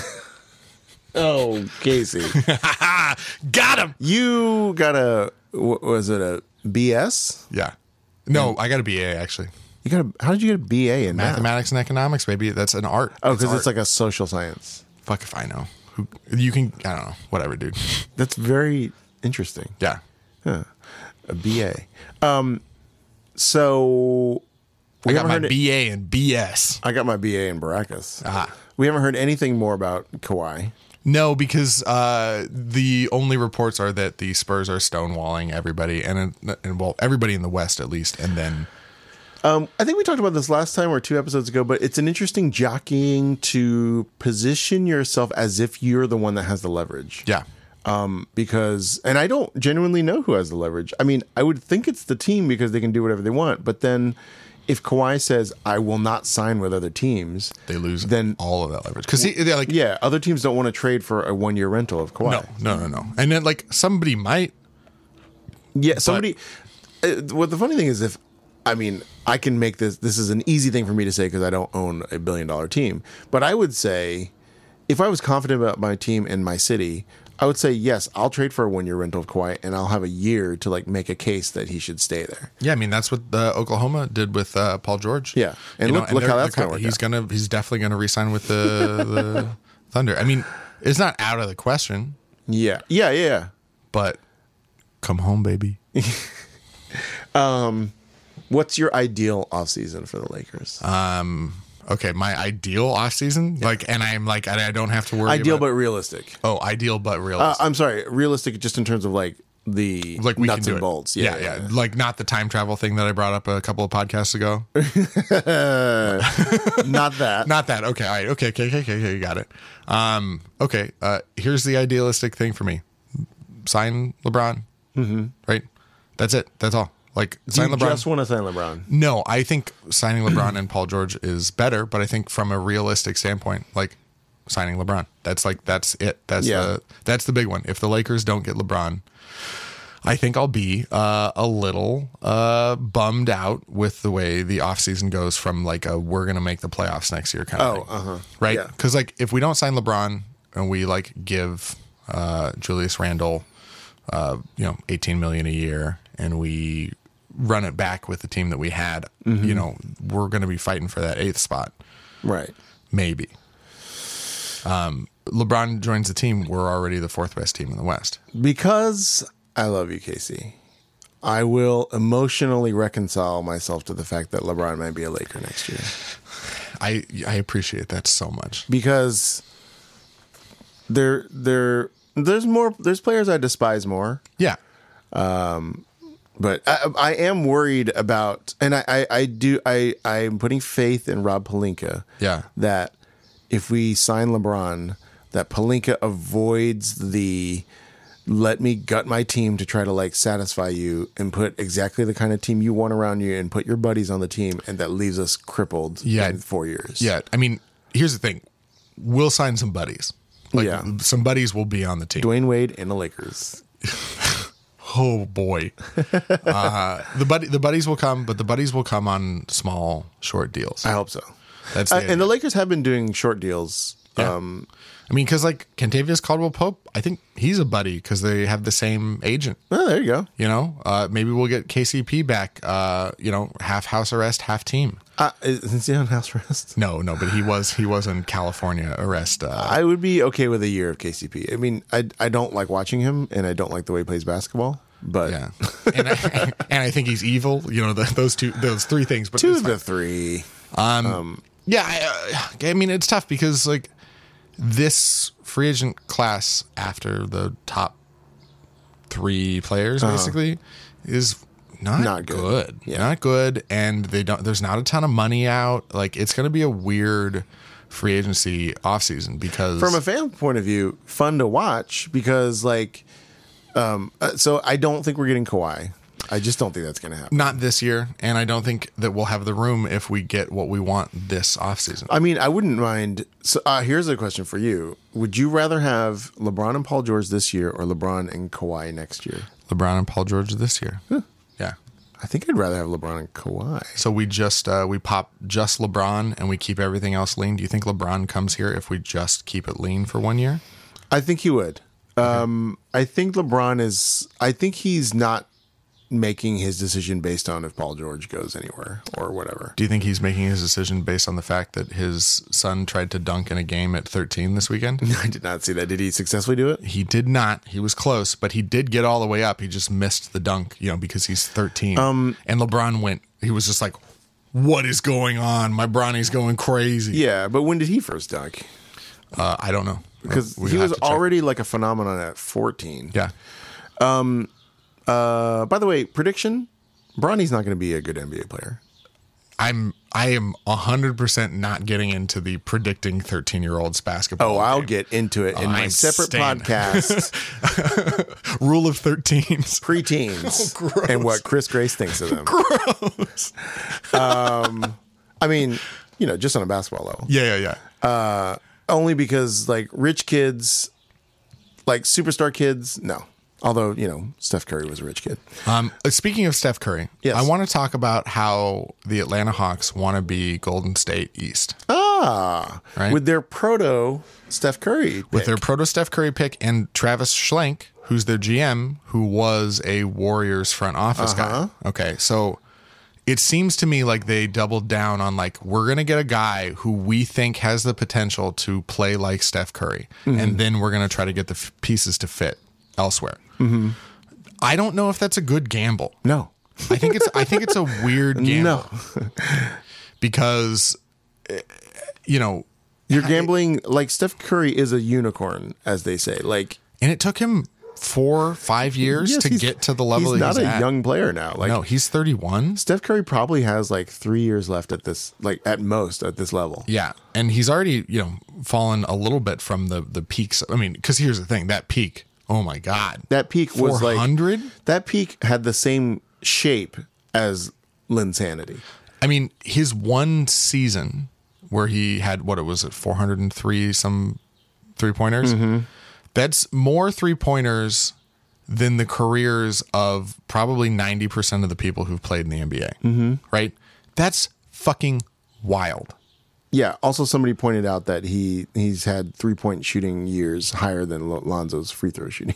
Oh, Casey. Got him. You got a, what was it, a B S? Yeah. No, I got a B A actually. You got a, how did you get a B A in math? Mathematics and economics, maybe that's an art. Oh, because art. it's like a social science. Fuck if I know. Who you can? I don't know. Whatever, dude. That's very interesting. Yeah. Huh. A B A. Um, so I we got haven't my heard it- B A and B S. I got my B A in Baracus. Ah. We haven't heard anything more about Kawhi. No, because uh, the only reports are that the Spurs are stonewalling everybody, and, and well, everybody in the West at least, and then Um, I think we talked about this last time or two episodes ago, but it's an interesting jockeying to position yourself as if you're the one that has the leverage. yeah, Um, because, and I don't genuinely know who has the leverage. I mean, I would think it's the team because they can do whatever they want. But then if Kawhi says, I will not sign with other teams, they lose then all of that leverage because they're like, yeah, other teams don't want to trade for a one year rental of Kawhi. no, no, no, no, and then like somebody might, Yeah, somebody. Uh, what the funny thing is, if I mean, I can make this. This is an easy thing for me to say because I don't own a billion dollar team. But I would say, if I was confident about my team and my city, I would say yes. I'll trade for a one year rental of Kawhi, and I'll have a year to like make a case that he should stay there. yeah, I mean that's what uh, Oklahoma did with uh, Paul George. Yeah. And look- look they're- how that's they're- gonna work He's out. gonna, he's definitely gonna resign with the the Thunder. I mean, it's not out of the question, Yeah, yeah, yeah. yeah. but come home, baby. What's your ideal offseason for the Lakers? Uh, Okay, my ideal off season, like, and I'm like, I, I don't have to worry. ideal about, but realistic. oh, ideal but Uh, realistic. I'm sorry, realistic just in terms of like the like we nuts can do and it. bolts. Yeah yeah, like not the time travel thing that I brought up a couple of podcasts ago. Not that. Not that. Okay, all right. Okay, okay, okay, okay, okay, you got it. Um, okay, uh, here's the idealistic thing for me: sign LeBron. Mm-hmm. Right. That's it. That's all. Like Do sign you LeBron. just want to sign LeBron? No, I think signing LeBron and Paul George is better, but I think from a realistic standpoint, like signing LeBron, that's like that's it. That's Yeah. the that's the big one. If the Lakers don't get LeBron, I think I'll be uh, a little uh, bummed out with the way the offseason goes from like a we're gonna make the playoffs next year kind of Oh, thing. uh-huh. Right? Yeah. Because like if we don't sign LeBron and we like give uh, Julius Randle, uh, you know, eighteen million a year, and we run it back with the team that we had, Mm-hmm. you know, we're going to be fighting for that eighth spot. Right. Maybe. Um, LeBron joins the team. We're already the fourth best team in the West. Because I love you, Casey, I will emotionally reconcile myself to the fact that LeBron might be a Laker next year. I I appreciate that so much. Because there there there's more there's players I despise more. Yeah. But I, I am worried about, and I, I, I do, I, I'm putting faith in Rob Pelinka. Yeah. That if we sign LeBron, that Pelinka avoids the let me gut my team to try to like satisfy you and put exactly the kind of team you want around you and put your buddies on the team, and that leaves us crippled Yeah. in four years. Yeah. I mean, here's the thing. We'll sign some buddies. Like, Yeah. some buddies will be on the team. Dwayne Wade and the Lakers. Oh boy. uh, the buddy, the buddies will come, but the buddies will come on small, short deals. I hope so. That's Uh, the and the idea. Lakers have been doing short deals. Yeah. Um, I mean, because like Kentavious Caldwell-Pope, I think he's a buddy because they have the same agent. oh, there you go. You know, uh, maybe we'll get K C P back. Uh, you know, half house arrest, half team. Uh, is he on house arrest? No, no, but he was he was in California arrest. Uh, I would be okay with a year of K C P. I mean, I I don't like watching him, and I don't like the way he plays basketball. But yeah, and I, and I think he's evil. You know, the, those two, those three things. But two it's of fine. the three. Um, yeah, I, uh, I mean, it's tough because like this free agent class after the top three players basically is not, Not good. good, Yeah. not good, and they don't. There's not a ton of money out. Like it's going to be a weird free agency offseason because From a fan point of view, fun to watch because like, um, uh, so I don't think we're getting Kawhi. I just don't think that's going to happen. not this year, and I don't think that we'll have the room if we get what we want this offseason. I mean, I wouldn't mind. So uh, here's a question for you: would you rather have LeBron and Paul George this year, or LeBron and Kawhi next year? LeBron and Paul George this year. Yeah. I think I'd rather have LeBron and Kawhi. So we just uh, we pop just LeBron and we keep everything else lean. Do you think LeBron comes here if we just keep it lean for one year? I think he would. Um, I think LeBron is. I think he's not making his decision based on if Paul George goes anywhere or whatever. Do you think he's making his decision based on the fact that his son tried to dunk in a game at thirteen this weekend? I did not see that. Did he successfully do it? He did not. He was close, but he did get all the way up. He just missed the dunk, you know, because he's thirteen. Um, and LeBron went. He was just like, "What is going on? My Bronny's going crazy." Yeah, but when did he first dunk? Uh, I don't know Because We he have was to check. already like a phenomenon at fourteen. Yeah. Uh, by the way, prediction: Bronny's not going to be a good N B A player. I'm I am one hundred percent not getting into the predicting thirteen-year-olds basketball. Oh, I'll game. get into it in Oh, my I'm separate staying. podcast, Rule of thirteens. preteens, Oh, gross. and what Chris Grace thinks of them. Gross. I mean, you know, just on a basketball level. Yeah, yeah, yeah. Only because like rich kids, like superstar kids, no. Although, you know, Steph Curry was a rich kid. Um, speaking of Steph Curry, Yes. I want to talk about how the Atlanta Hawks want to be Golden State East Ah, Right. with their proto Steph Curry. with pick. their proto Steph Curry pick and Travis Schlenk, who's their G M, who was a Warriors front office Uh-huh. guy. Okay, so it seems to me like they doubled down on like we're gonna get a guy who we think has the potential to play like Steph Curry, Mm-hmm. and then we're gonna try to get the f- pieces to fit elsewhere. Mm-hmm. I don't know if that's a good gamble. No. I think it's I think it's a weird gamble No. because eh, you know, You're gambling like Steph Curry is a unicorn, as they say. Like and it took him four, five years yes, to he's- get to the level he's that not he's a at. young player now. Like No, he's thirty-one. Steph Curry probably has like three years left at this, like at most at this level. Yeah, and he's already you know fallen a little bit from the the peaks. I mean, because here's the thing: that peak. Oh my God, That peak was four like hundred. that peak had the same shape as Linsanity. I mean, his one season where he had what it was at four hundred and three some three pointers. Mm-hmm. That's more three pointers than the careers of probably ninety percent of the people who've played in the N B A. Mm-hmm. Right? That's fucking wild. Yeah. Also, somebody pointed out that he he's had three point shooting years higher than Lo- Lonzo's free throw shooting.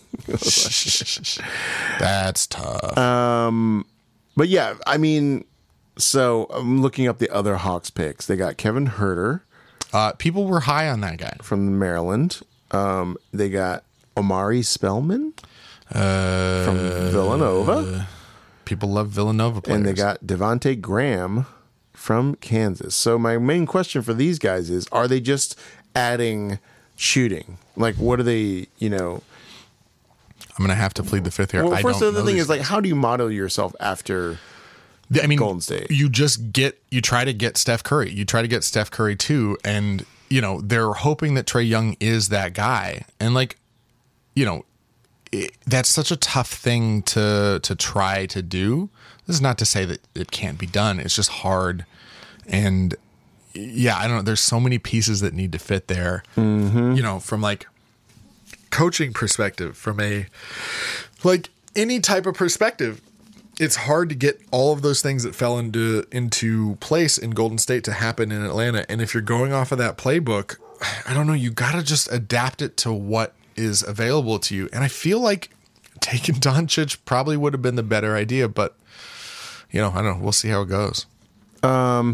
That's tough. But yeah, I mean, so I'm looking up the other Hawks picks. They got Kevin Herter Uh, people were high on that guy. from Maryland. Um, they got Omari Spellman Uh, from Villanova, people love Villanova players. and they got Devonte Graham from Kansas. So my main question for these guys is: are they just adding shooting? Like, what are they? You know, I'm gonna have to plead the fifth here. well, I first don't the other know thing these is like, how do you model yourself after? I mean, Golden State. You just get, you try to get Steph Curry. You try to get Steph Curry too. And, you know, they're hoping that Trae Young is that guy. And like, you know, it, that's such a tough thing to to try to do. This is not to say that it can't be done. It's just hard. And yeah, I don't know. There's so many pieces that need to fit there, Mm-hmm. you know, from like coaching perspective, from a like any type of perspective. It's hard to get all of those things that fell into into place in Golden State to happen in Atlanta. And if you're going off of that playbook, I don't know, you got to just adapt it to what is available to you. And I feel like taking Doncic probably would have been the better idea, but you know, I don't know. We'll see how it goes. Um,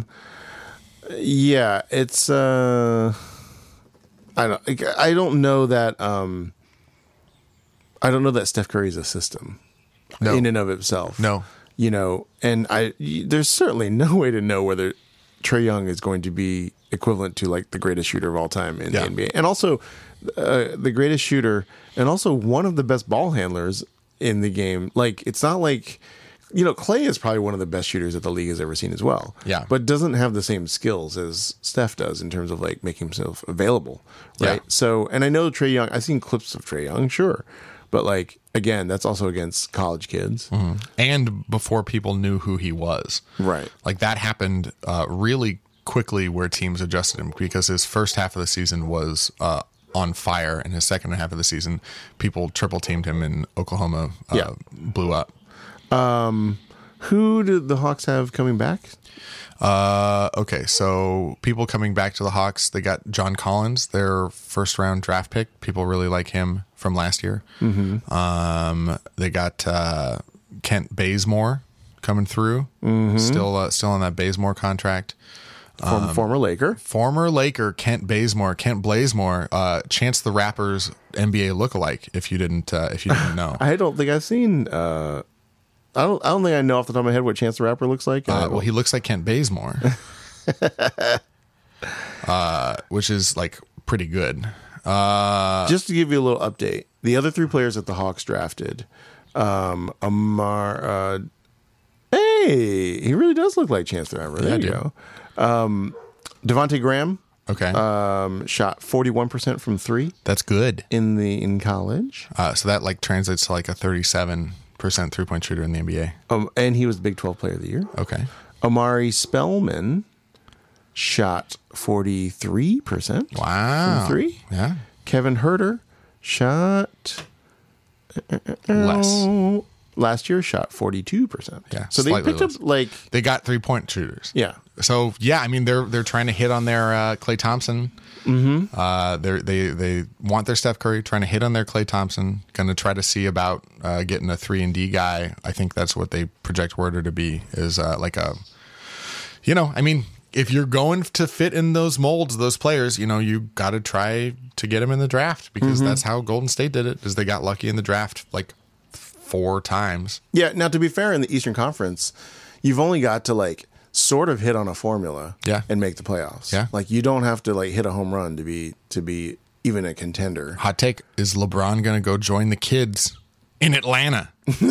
yeah, it's, uh, I don't, I don't know that, um, I don't know that Steph Curry's a system No. in and of itself. No. You know, and I, there's certainly no way to know whether Trae Young is going to be equivalent to like the greatest shooter of all time in Yeah. the N B A. And also uh, the greatest shooter and also one of the best ball handlers in the game. Like, it's not like, you know, Clay is probably one of the best shooters that the league has ever seen as well. Yeah. But doesn't have the same skills as Steph does in terms of like making himself available. Right. Yeah. So, and I know Trae Young, I've seen clips of Trae Young, sure. But like, again, that's also against college kids. Mm-hmm. And before people knew who he was. Right. Like that happened uh, really quickly where teams adjusted him because his first half of the season was uh, on fire, and his second half of the season, people triple teamed him, and Oklahoma uh, Yeah. blew up. Um, who did the Hawks have coming back? Uh, okay, so people coming back to the Hawks, they got John Collins, their first round draft pick. People really like him from last year. Mm-hmm. Um, they got uh, Kent Bazemore coming through, mm-hmm. still uh, still on that Bazemore contract. Form, Um, former Laker. Former Laker Kent Bazemore, Kent Blazemore, uh, Chance the Rapper's N B A lookalike. If you didn't, uh, if you didn't know, I don't think I've seen. Uh, I don't. I don't think I know off the top of my head what Chance the Rapper looks like. uh, well, he looks like Kent Bazemore, uh, which is like pretty good. Uh, Just to give you a little update, the other three players that the Hawks drafted, um, Amar. Uh, hey, he really does look like Chance the Rapper. There Yeah, you dude. go. Um, Devontae Graham okay, um, shot forty-one percent from three that's good. in the in college, Uh, so that like translates to like a thirty-seven percent three point shooter in the N B A. um, and he was the Big twelve Player of the Year. Okay, Amari Spellman shot forty-three percent wow, from three. yeah, Kevin Herter shot less. oh, last year shot forty-two percent. Yeah, So they slightly picked less. up like, They got three point shooters. yeah. So yeah, I mean they're they're trying to hit on their uh, Klay Thompson. Mm-hmm. Uh, they they they want their Steph Curry, trying to hit on their Klay Thompson. Going to try to see about uh, getting a three and D guy. I think that's what they project Werder to be, is uh, like a, you know, I mean, if you're going to fit in those molds, those players, you know, you got to try to get them in the draft, because that's how Golden State did it. Is they got lucky in the draft like four times. Yeah. Now, to be fair, in the Eastern Conference, you've only got to like sort of hit on a formula Yeah. and make the playoffs. Yeah. Like you don't have to like hit a home run to be to be even a contender. Hot take: is LeBron going to go join the kids in Atlanta?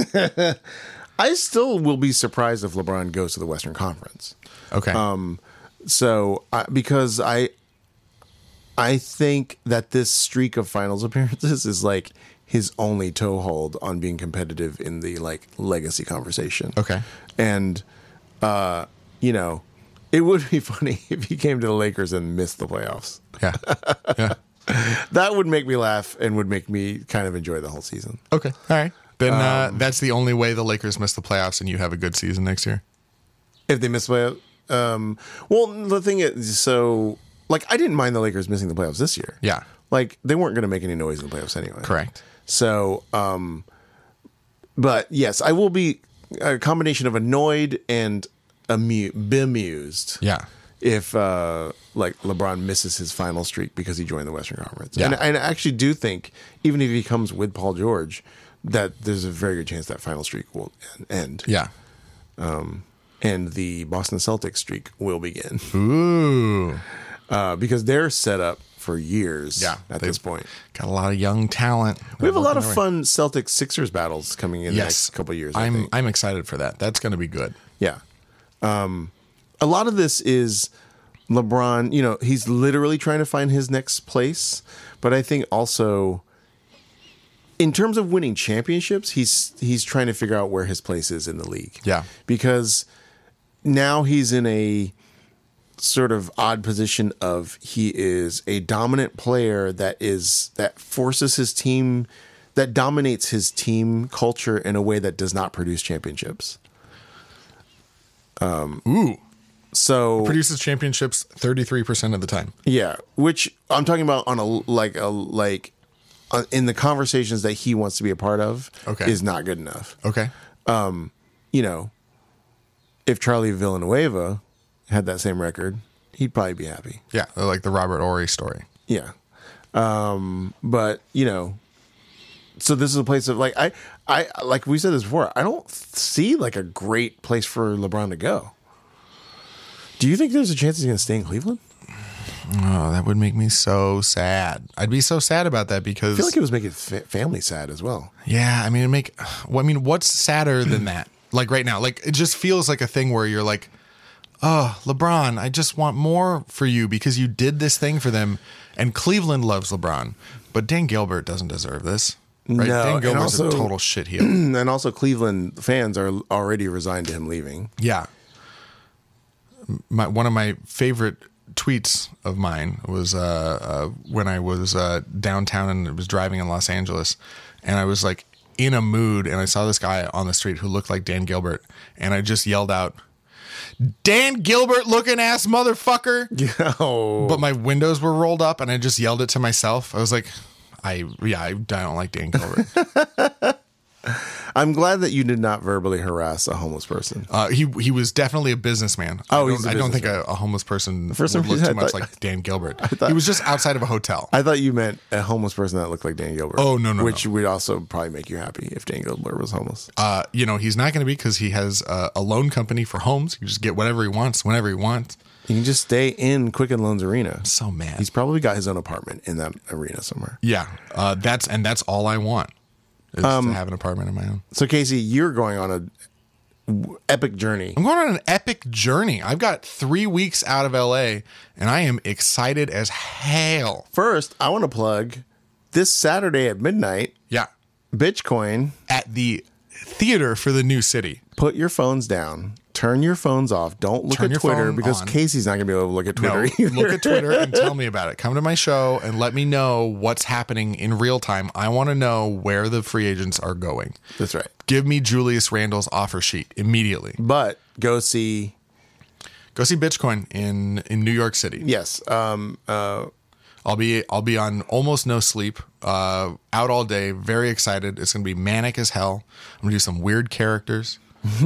I still will be surprised if LeBron goes to the Western Conference. Okay. Um, so I, because I, I think that this streak of finals appearances is like his only toehold on being competitive in the like legacy conversation. Okay. And, uh, you know, it would be funny if he came to the Lakers and missed the playoffs. Yeah. Yeah. That would make me laugh and would make me kind of enjoy the whole season. Okay. All right. Then uh, that's the only way the Lakers miss the playoffs and you have a good season next year. If they miss playoffs, um, well, the thing is, so like I didn't mind the Lakers missing the playoffs this year. Yeah. Like they weren't going to make any noise in the playoffs anyway. Correct. So, um, but yes, I will be a combination of annoyed and amu- bemused. Yeah. If uh, like LeBron misses his final streak because he joined the Western Conference. Yeah. And, and I actually do think even if he comes with Paul George, that there's a very good chance that final streak will end. Yeah. And the Boston Celtics streak will begin. Ooh. Uh, because they're set up for years Yeah, at they've this point. Got a lot of young talent. We have a lot of fun Celtics Sixers battles coming in the Yes. next couple of years. I I'm think. I'm excited for that. That's going to be good. Yeah. Um, a lot of this is LeBron, you know, he's literally trying to find his next place. But I think also in terms of winning championships, he's he's trying to figure out where his place is in the league. Yeah. Because now he's in a sort of odd position of he is a dominant player that is that forces his team, that dominates his team culture in a way that does not produce championships. Um, Ooh. So Produces championships thirty-three percent of the time. yeah, which I'm talking about on a like a like uh, in the conversations that he wants to be a part of. Okay. Is not good enough. Okay. You know, if Charlie Villanueva had that same record, he'd probably be happy. Yeah, like the Robert Horry story. Yeah. Um, but, you know, so this is a place of like, I, I, like we said this before, I don't see like a great place for LeBron to go. Do you think there's a chance he's going to stay in Cleveland? Oh, that would make me so sad. I'd be so sad about that because I feel like it was making fa- family sad as well. yeah, I mean, it make. Well, I mean, what's sadder than that? Like right now, like it just feels like a thing where you're like, oh, LeBron, I just want more for you because you did this thing for them, and Cleveland loves LeBron, but Dan Gilbert doesn't deserve this. Right? No, Dan and Gilbert's also- a total shitheel. And also Cleveland fans are already resigned to him leaving. Yeah. My, one of my favorite tweets of mine was uh, uh, when I was uh, downtown and was driving in Los Angeles, and I was like in a mood, and I saw this guy on the street who looked like Dan Gilbert, and I just yelled out, Dan Gilbert looking ass motherfucker. Oh. But my windows were rolled up, and I just yelled it to myself. I was like, I yeah, I, I don't like Dan Gilbert. I'm glad that you did not verbally harass a homeless person. Uh, he he was definitely a businessman. Oh, I don't, he's a I don't think a, businessman. a homeless person For would some look reason, too I much thought- like Dan Gilbert. thought- he was just outside of a hotel. I thought you meant a homeless person that looked like Dan Gilbert. Oh, no, no, Which no. would also probably make you happy if Dan Gilbert was homeless. Uh, you know, he's not going to be because he has uh, a loan company for homes. He can just get whatever he wants whenever he wants. He can just stay in Quicken Loans Arena. So mad. He's probably got his own apartment in that arena somewhere. yeah, uh, that's and that's all I want is Um, to have an apartment of my own. So, Casey, you're going on a w- epic journey. I'm going on an epic journey. I've got three weeks out of L A, and I am excited as hell. First, I want to plug this Saturday at midnight, Yeah, Bitcoin. at the theater for the new city. Put your phones down. Turn your phones off. Don't look Turn at your Twitter phone because on. Casey's not going to be able to look at Twitter No, either. look at Twitter and tell me about it. Come to my show and let me know what's happening in real time. I want to know where the free agents are going. That's right. Give me Julius Randle's offer sheet immediately. But go see, Go see Bitcoin in in New York City. yes, um, uh, I'll be I'll be on almost no sleep, uh, out all day. Very excited. It's gonna be manic as hell. I'm gonna do some weird characters.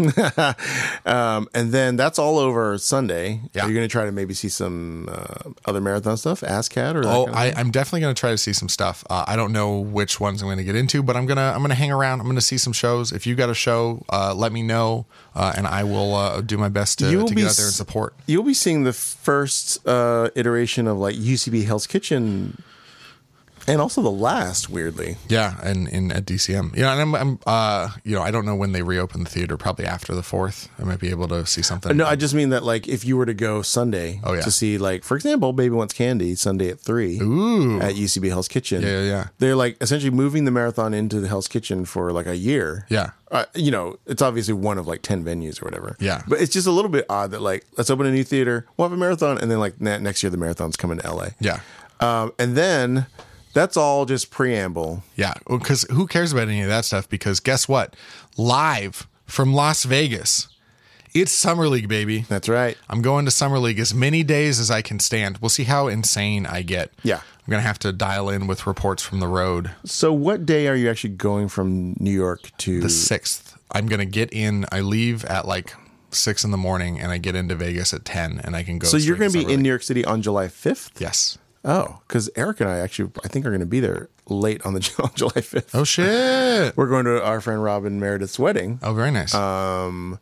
um, and then that's all over Sunday. Yeah. Are you going to try to maybe see some uh, other marathon stuff, ASCAT or that Oh, kind of I, thing? I'm definitely going to try to see some stuff. Uh, I don't know which ones I'm going to get into, but I'm gonna I'm gonna hang around. I'm going to see some shows. If you got a show, uh, let me know, uh, and I will uh, do my best to, You'll to be get out there and s- support. You'll be seeing the first uh, iteration of like U C B Hell's Kitchen, and also the last. Weirdly, Yeah, and in at D C M, you know, and I'm, I'm uh, you know, I don't know when they reopen the theater. Probably after the fourth, I might be able to see something. no, I just mean that like if you were to go Sunday Oh, yeah. to see like for example, Baby Wants Candy Sunday at three Ooh. at U C B Hell's Kitchen. Yeah, yeah, yeah. They're like essentially moving the marathon into the Hell's Kitchen for like a year. Yeah. Uh, you know, it's obviously one of like ten venues or whatever. Yeah. But it's just a little bit odd that like, let's open a new theater, we'll have a marathon, and then like ne- next year the marathon's coming to L A. Yeah. Um, and then that's all just preamble. Yeah, because who cares about any of that stuff? Because guess what? Live from Las Vegas, it's Summer League, baby. That's right. I'm going to Summer League as many days as I can stand. We'll see how insane I get. Yeah. I'm going to have to dial in with reports from the road. So what day are you actually going from New York to? The sixth, I'm going to get in. I leave at like six in the morning and I get into Vegas at ten and I can go. So you're straight going to be Summer in League. New York City on July fifth? Yes. Oh, because Eric and I actually, I think, are going to be there late on the on July fifth. Oh, shit. We're going to our friend Robin Meredith's wedding. Oh, very nice. Um,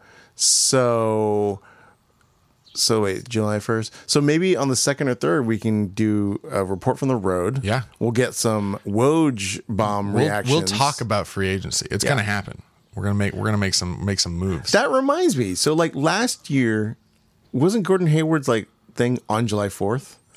so, so wait, July first. So maybe on the second or third, we can do a report from the road. Yeah. We'll get some Woj bomb we'll, reactions. we'll talk about free agency. It's Yeah. going to happen. We're going to make, we're going to make some, make some moves. That reminds me. So like last year, wasn't Gordon Hayward's like thing on July fourth?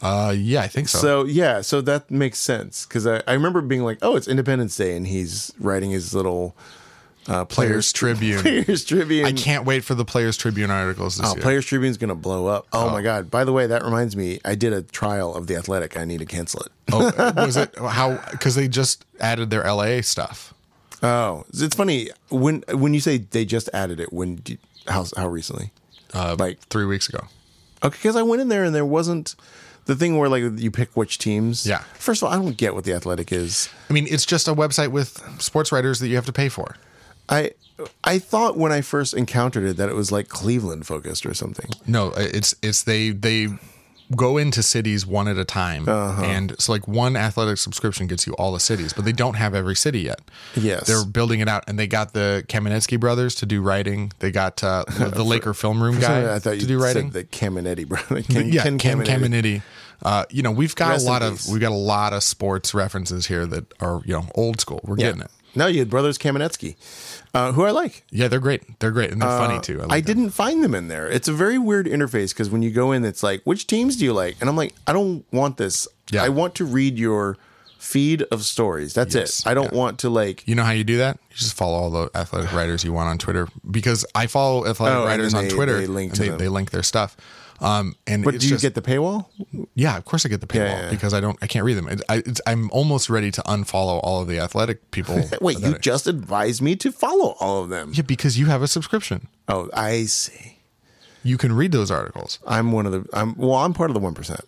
Uh, yeah, I think so. So yeah, so that makes sense because I, I remember being like, oh, it's Independence Day, and he's writing his little uh, Players Tribune. Players Tribune. I can't wait for the Players Tribune articles this Oh, year. Players Tribune's gonna blow up. Oh, my god! By the way, that reminds me, I did a trial of The Athletic. I need to cancel it. Oh, was it how? Because they just added their L A stuff. Oh, it's funny when when you say they just added it. When do you, how how recently? Uh, like three weeks ago. Okay, because I went in there and there wasn't the thing where like you pick which teams. Yeah. First of all, I don't get what The Athletic is. I mean, it's just a website with sports writers that you have to pay for. I I thought when I first encountered it that it was like Cleveland focused or something. No, it's it's they they go into cities one at a time, uh-huh. and so like one athletic subscription gets you all the cities, but they don't have every city yet. Yes, they're building it out, and they got the Kamenetsky brothers to do writing. They got uh, the Laker film room guy I thought you to do writing. Said the Caminetti brother. Ken, yeah, Ken Ken Caminetti. Caminetti. Uh, you know, we've got Rest a lot in of peace. we've got a lot of sports references here that are you know old school. We're Yeah. getting it. No, you had brothers Kamenetsky, uh, who I like. Yeah, they're great. They're great, and they're funny too. I, like I them. didn't find them in there. It's a very weird interface because when you go in, it's like, which teams do you like? And I'm like, I don't want this. Yeah. I want to read your feed of stories. That's Yes. it. I don't Yeah. want to like. You know how you do that? You just follow all the athletic writers you want on Twitter because I follow athletic Oh, and writers then on they- Twitter. they link and to they, them. they link their stuff. Um, and But it's do you just- get the paywall? Yeah, of course I get the paywall Yeah, yeah. because I don't. I can't read them. It, I, it's, I'm almost ready to unfollow all of the athletic people. Wait, that you I- just advised me to follow all of them. yeah, because you have a subscription. Oh, I see. You can read those articles. I'm one of the. I'm well. I'm part of the one percent.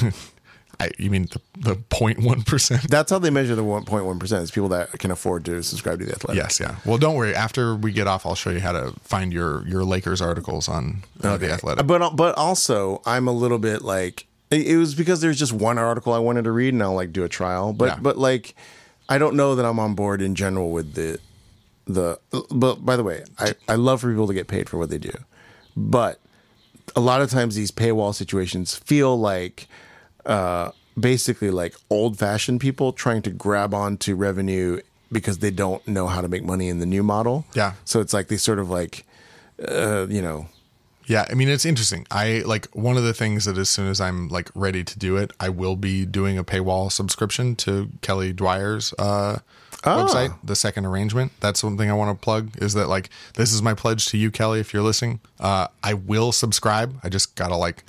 I, you mean the the point one percent? That's how they measure the one point one percent. Is people that can afford to subscribe to the Athletic. Yes, yeah. Well, don't worry. After we get off, I'll show you how to find your your Lakers articles on uh, the Athletic. But but also, I'm a little bit like it, it was because there's just one article I wanted to read, and I'll like do a trial. But Yeah. but like, I don't know that I'm on board in general with the the. But by the way, I I love for people to get paid for what they do, but a lot of times these paywall situations feel like. Uh, basically like old fashioned people trying to grab onto revenue because they don't know how to make money in the new model. Yeah. So it's like they sort of like, uh, you know, Yeah, I mean it's interesting. I like one of the things that as soon as I'm like ready to do it, I will be doing a paywall subscription to Kelly Dwyer's uh, Ah. website, The Second Arrangement. That's one thing I want to plug. Is that like this is my pledge to you, Kelly, if you're listening. Uh, I will subscribe. I just gotta like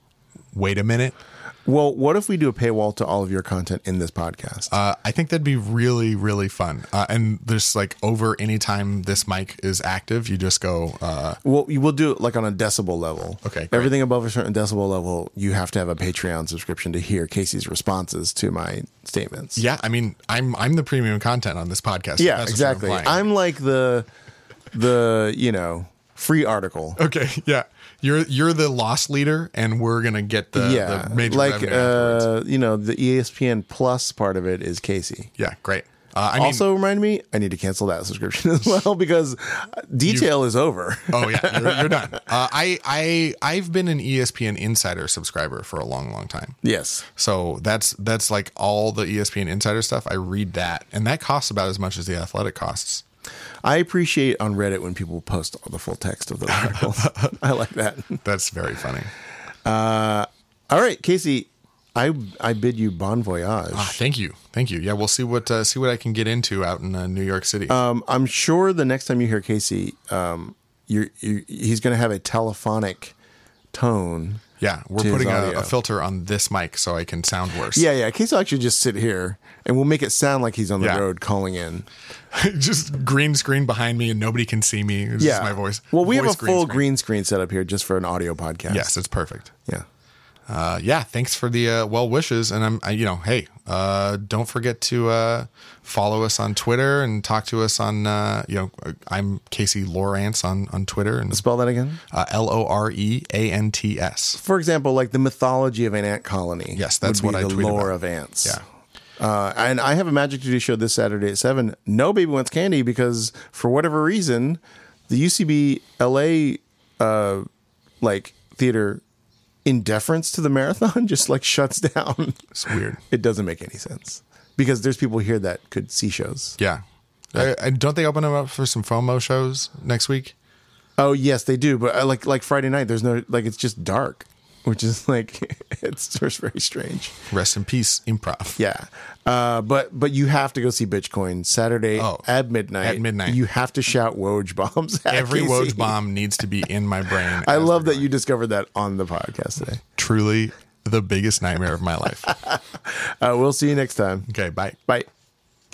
wait a minute. well, what if we do a paywall to all of your content in this podcast? Uh, I think that'd be really, really fun. Uh, and there's like over any time this mic is active, you just go. Uh, well, you will do it like on a decibel level. Okay, great. Everything above a certain decibel level, you have to have a Patreon subscription to hear Casey's responses to my statements. yeah, I mean, I'm I'm the premium content on this podcast. Yeah, That's what you're exactly. implying. I'm like the, the, you know, free article. Okay, yeah. You're you're the loss leader, and we're gonna get the, yeah. the major like, revenue afterwards. uh, you know, the E S P N Plus part of it is Casey. Yeah, great. Uh, I mean, Also, remind me, I need to cancel that subscription as well because detail is over. oh yeah, you're, you're done. Uh, I I I've been an E S P N Insider subscriber for a long, long time. Yes. So that's that's like all the E S P N Insider stuff. I read that, and that costs about as much as the Athletic costs. I appreciate on Reddit when people post all the full text of the articles. I like that. That's very funny. Uh, all right, Casey, I I bid you bon voyage. Ah, thank you, thank you. Yeah, we'll see what uh, see what I can get into out in uh, New York City. Um, I'm sure the next time you hear Casey, um, you're, you he's going to have a telephonic tone. yeah, we're to his putting a, audio. a filter on this mic so I can sound worse. Yeah, yeah. Casey will actually just sit here, and we'll make it sound like he's on the Yeah. road calling in. Just green screen behind me and nobody can see me. It's Yeah, just my voice. Well, we Voice have a full screen. green screen set up here just for an audio podcast. Yes, it's perfect. Yeah. Uh, yeah, thanks for the uh, well wishes, and I'm, I, you know, hey, uh, don't forget to uh, follow us on Twitter and talk to us on, uh, you know, I'm Casey Lorantz on on Twitter and Spell that again. uh, L O R E A N T S. For example, like the mythology of an ant colony. Yes, that's would what be I the tweet lore about. of ants. Yeah. Uh, and I have a Magic Duty show this Saturday at seven. No Baby Wants Candy because for whatever reason, the U C B L A uh, like theater, in deference to the marathon, just like shuts down. It's weird. It doesn't make any sense because there's people here that could see shows. Yeah. Uh, and don't they open them up for some FOMO shows next week? Oh yes, they do. But uh, like like Friday night, there's no like it's just dark. which is like it's just very strange. Rest in peace, improv. Yeah, uh, but but you have to go see Bitchcoin Saturday Oh, at midnight. at midnight. you have to shout Woj bombs. At Every K C. Woj bomb needs to be in my brain. I as love we're that you discovered that on the podcast today. Truly the biggest nightmare of my life. Uh, we'll see you next time. Okay, bye. Bye.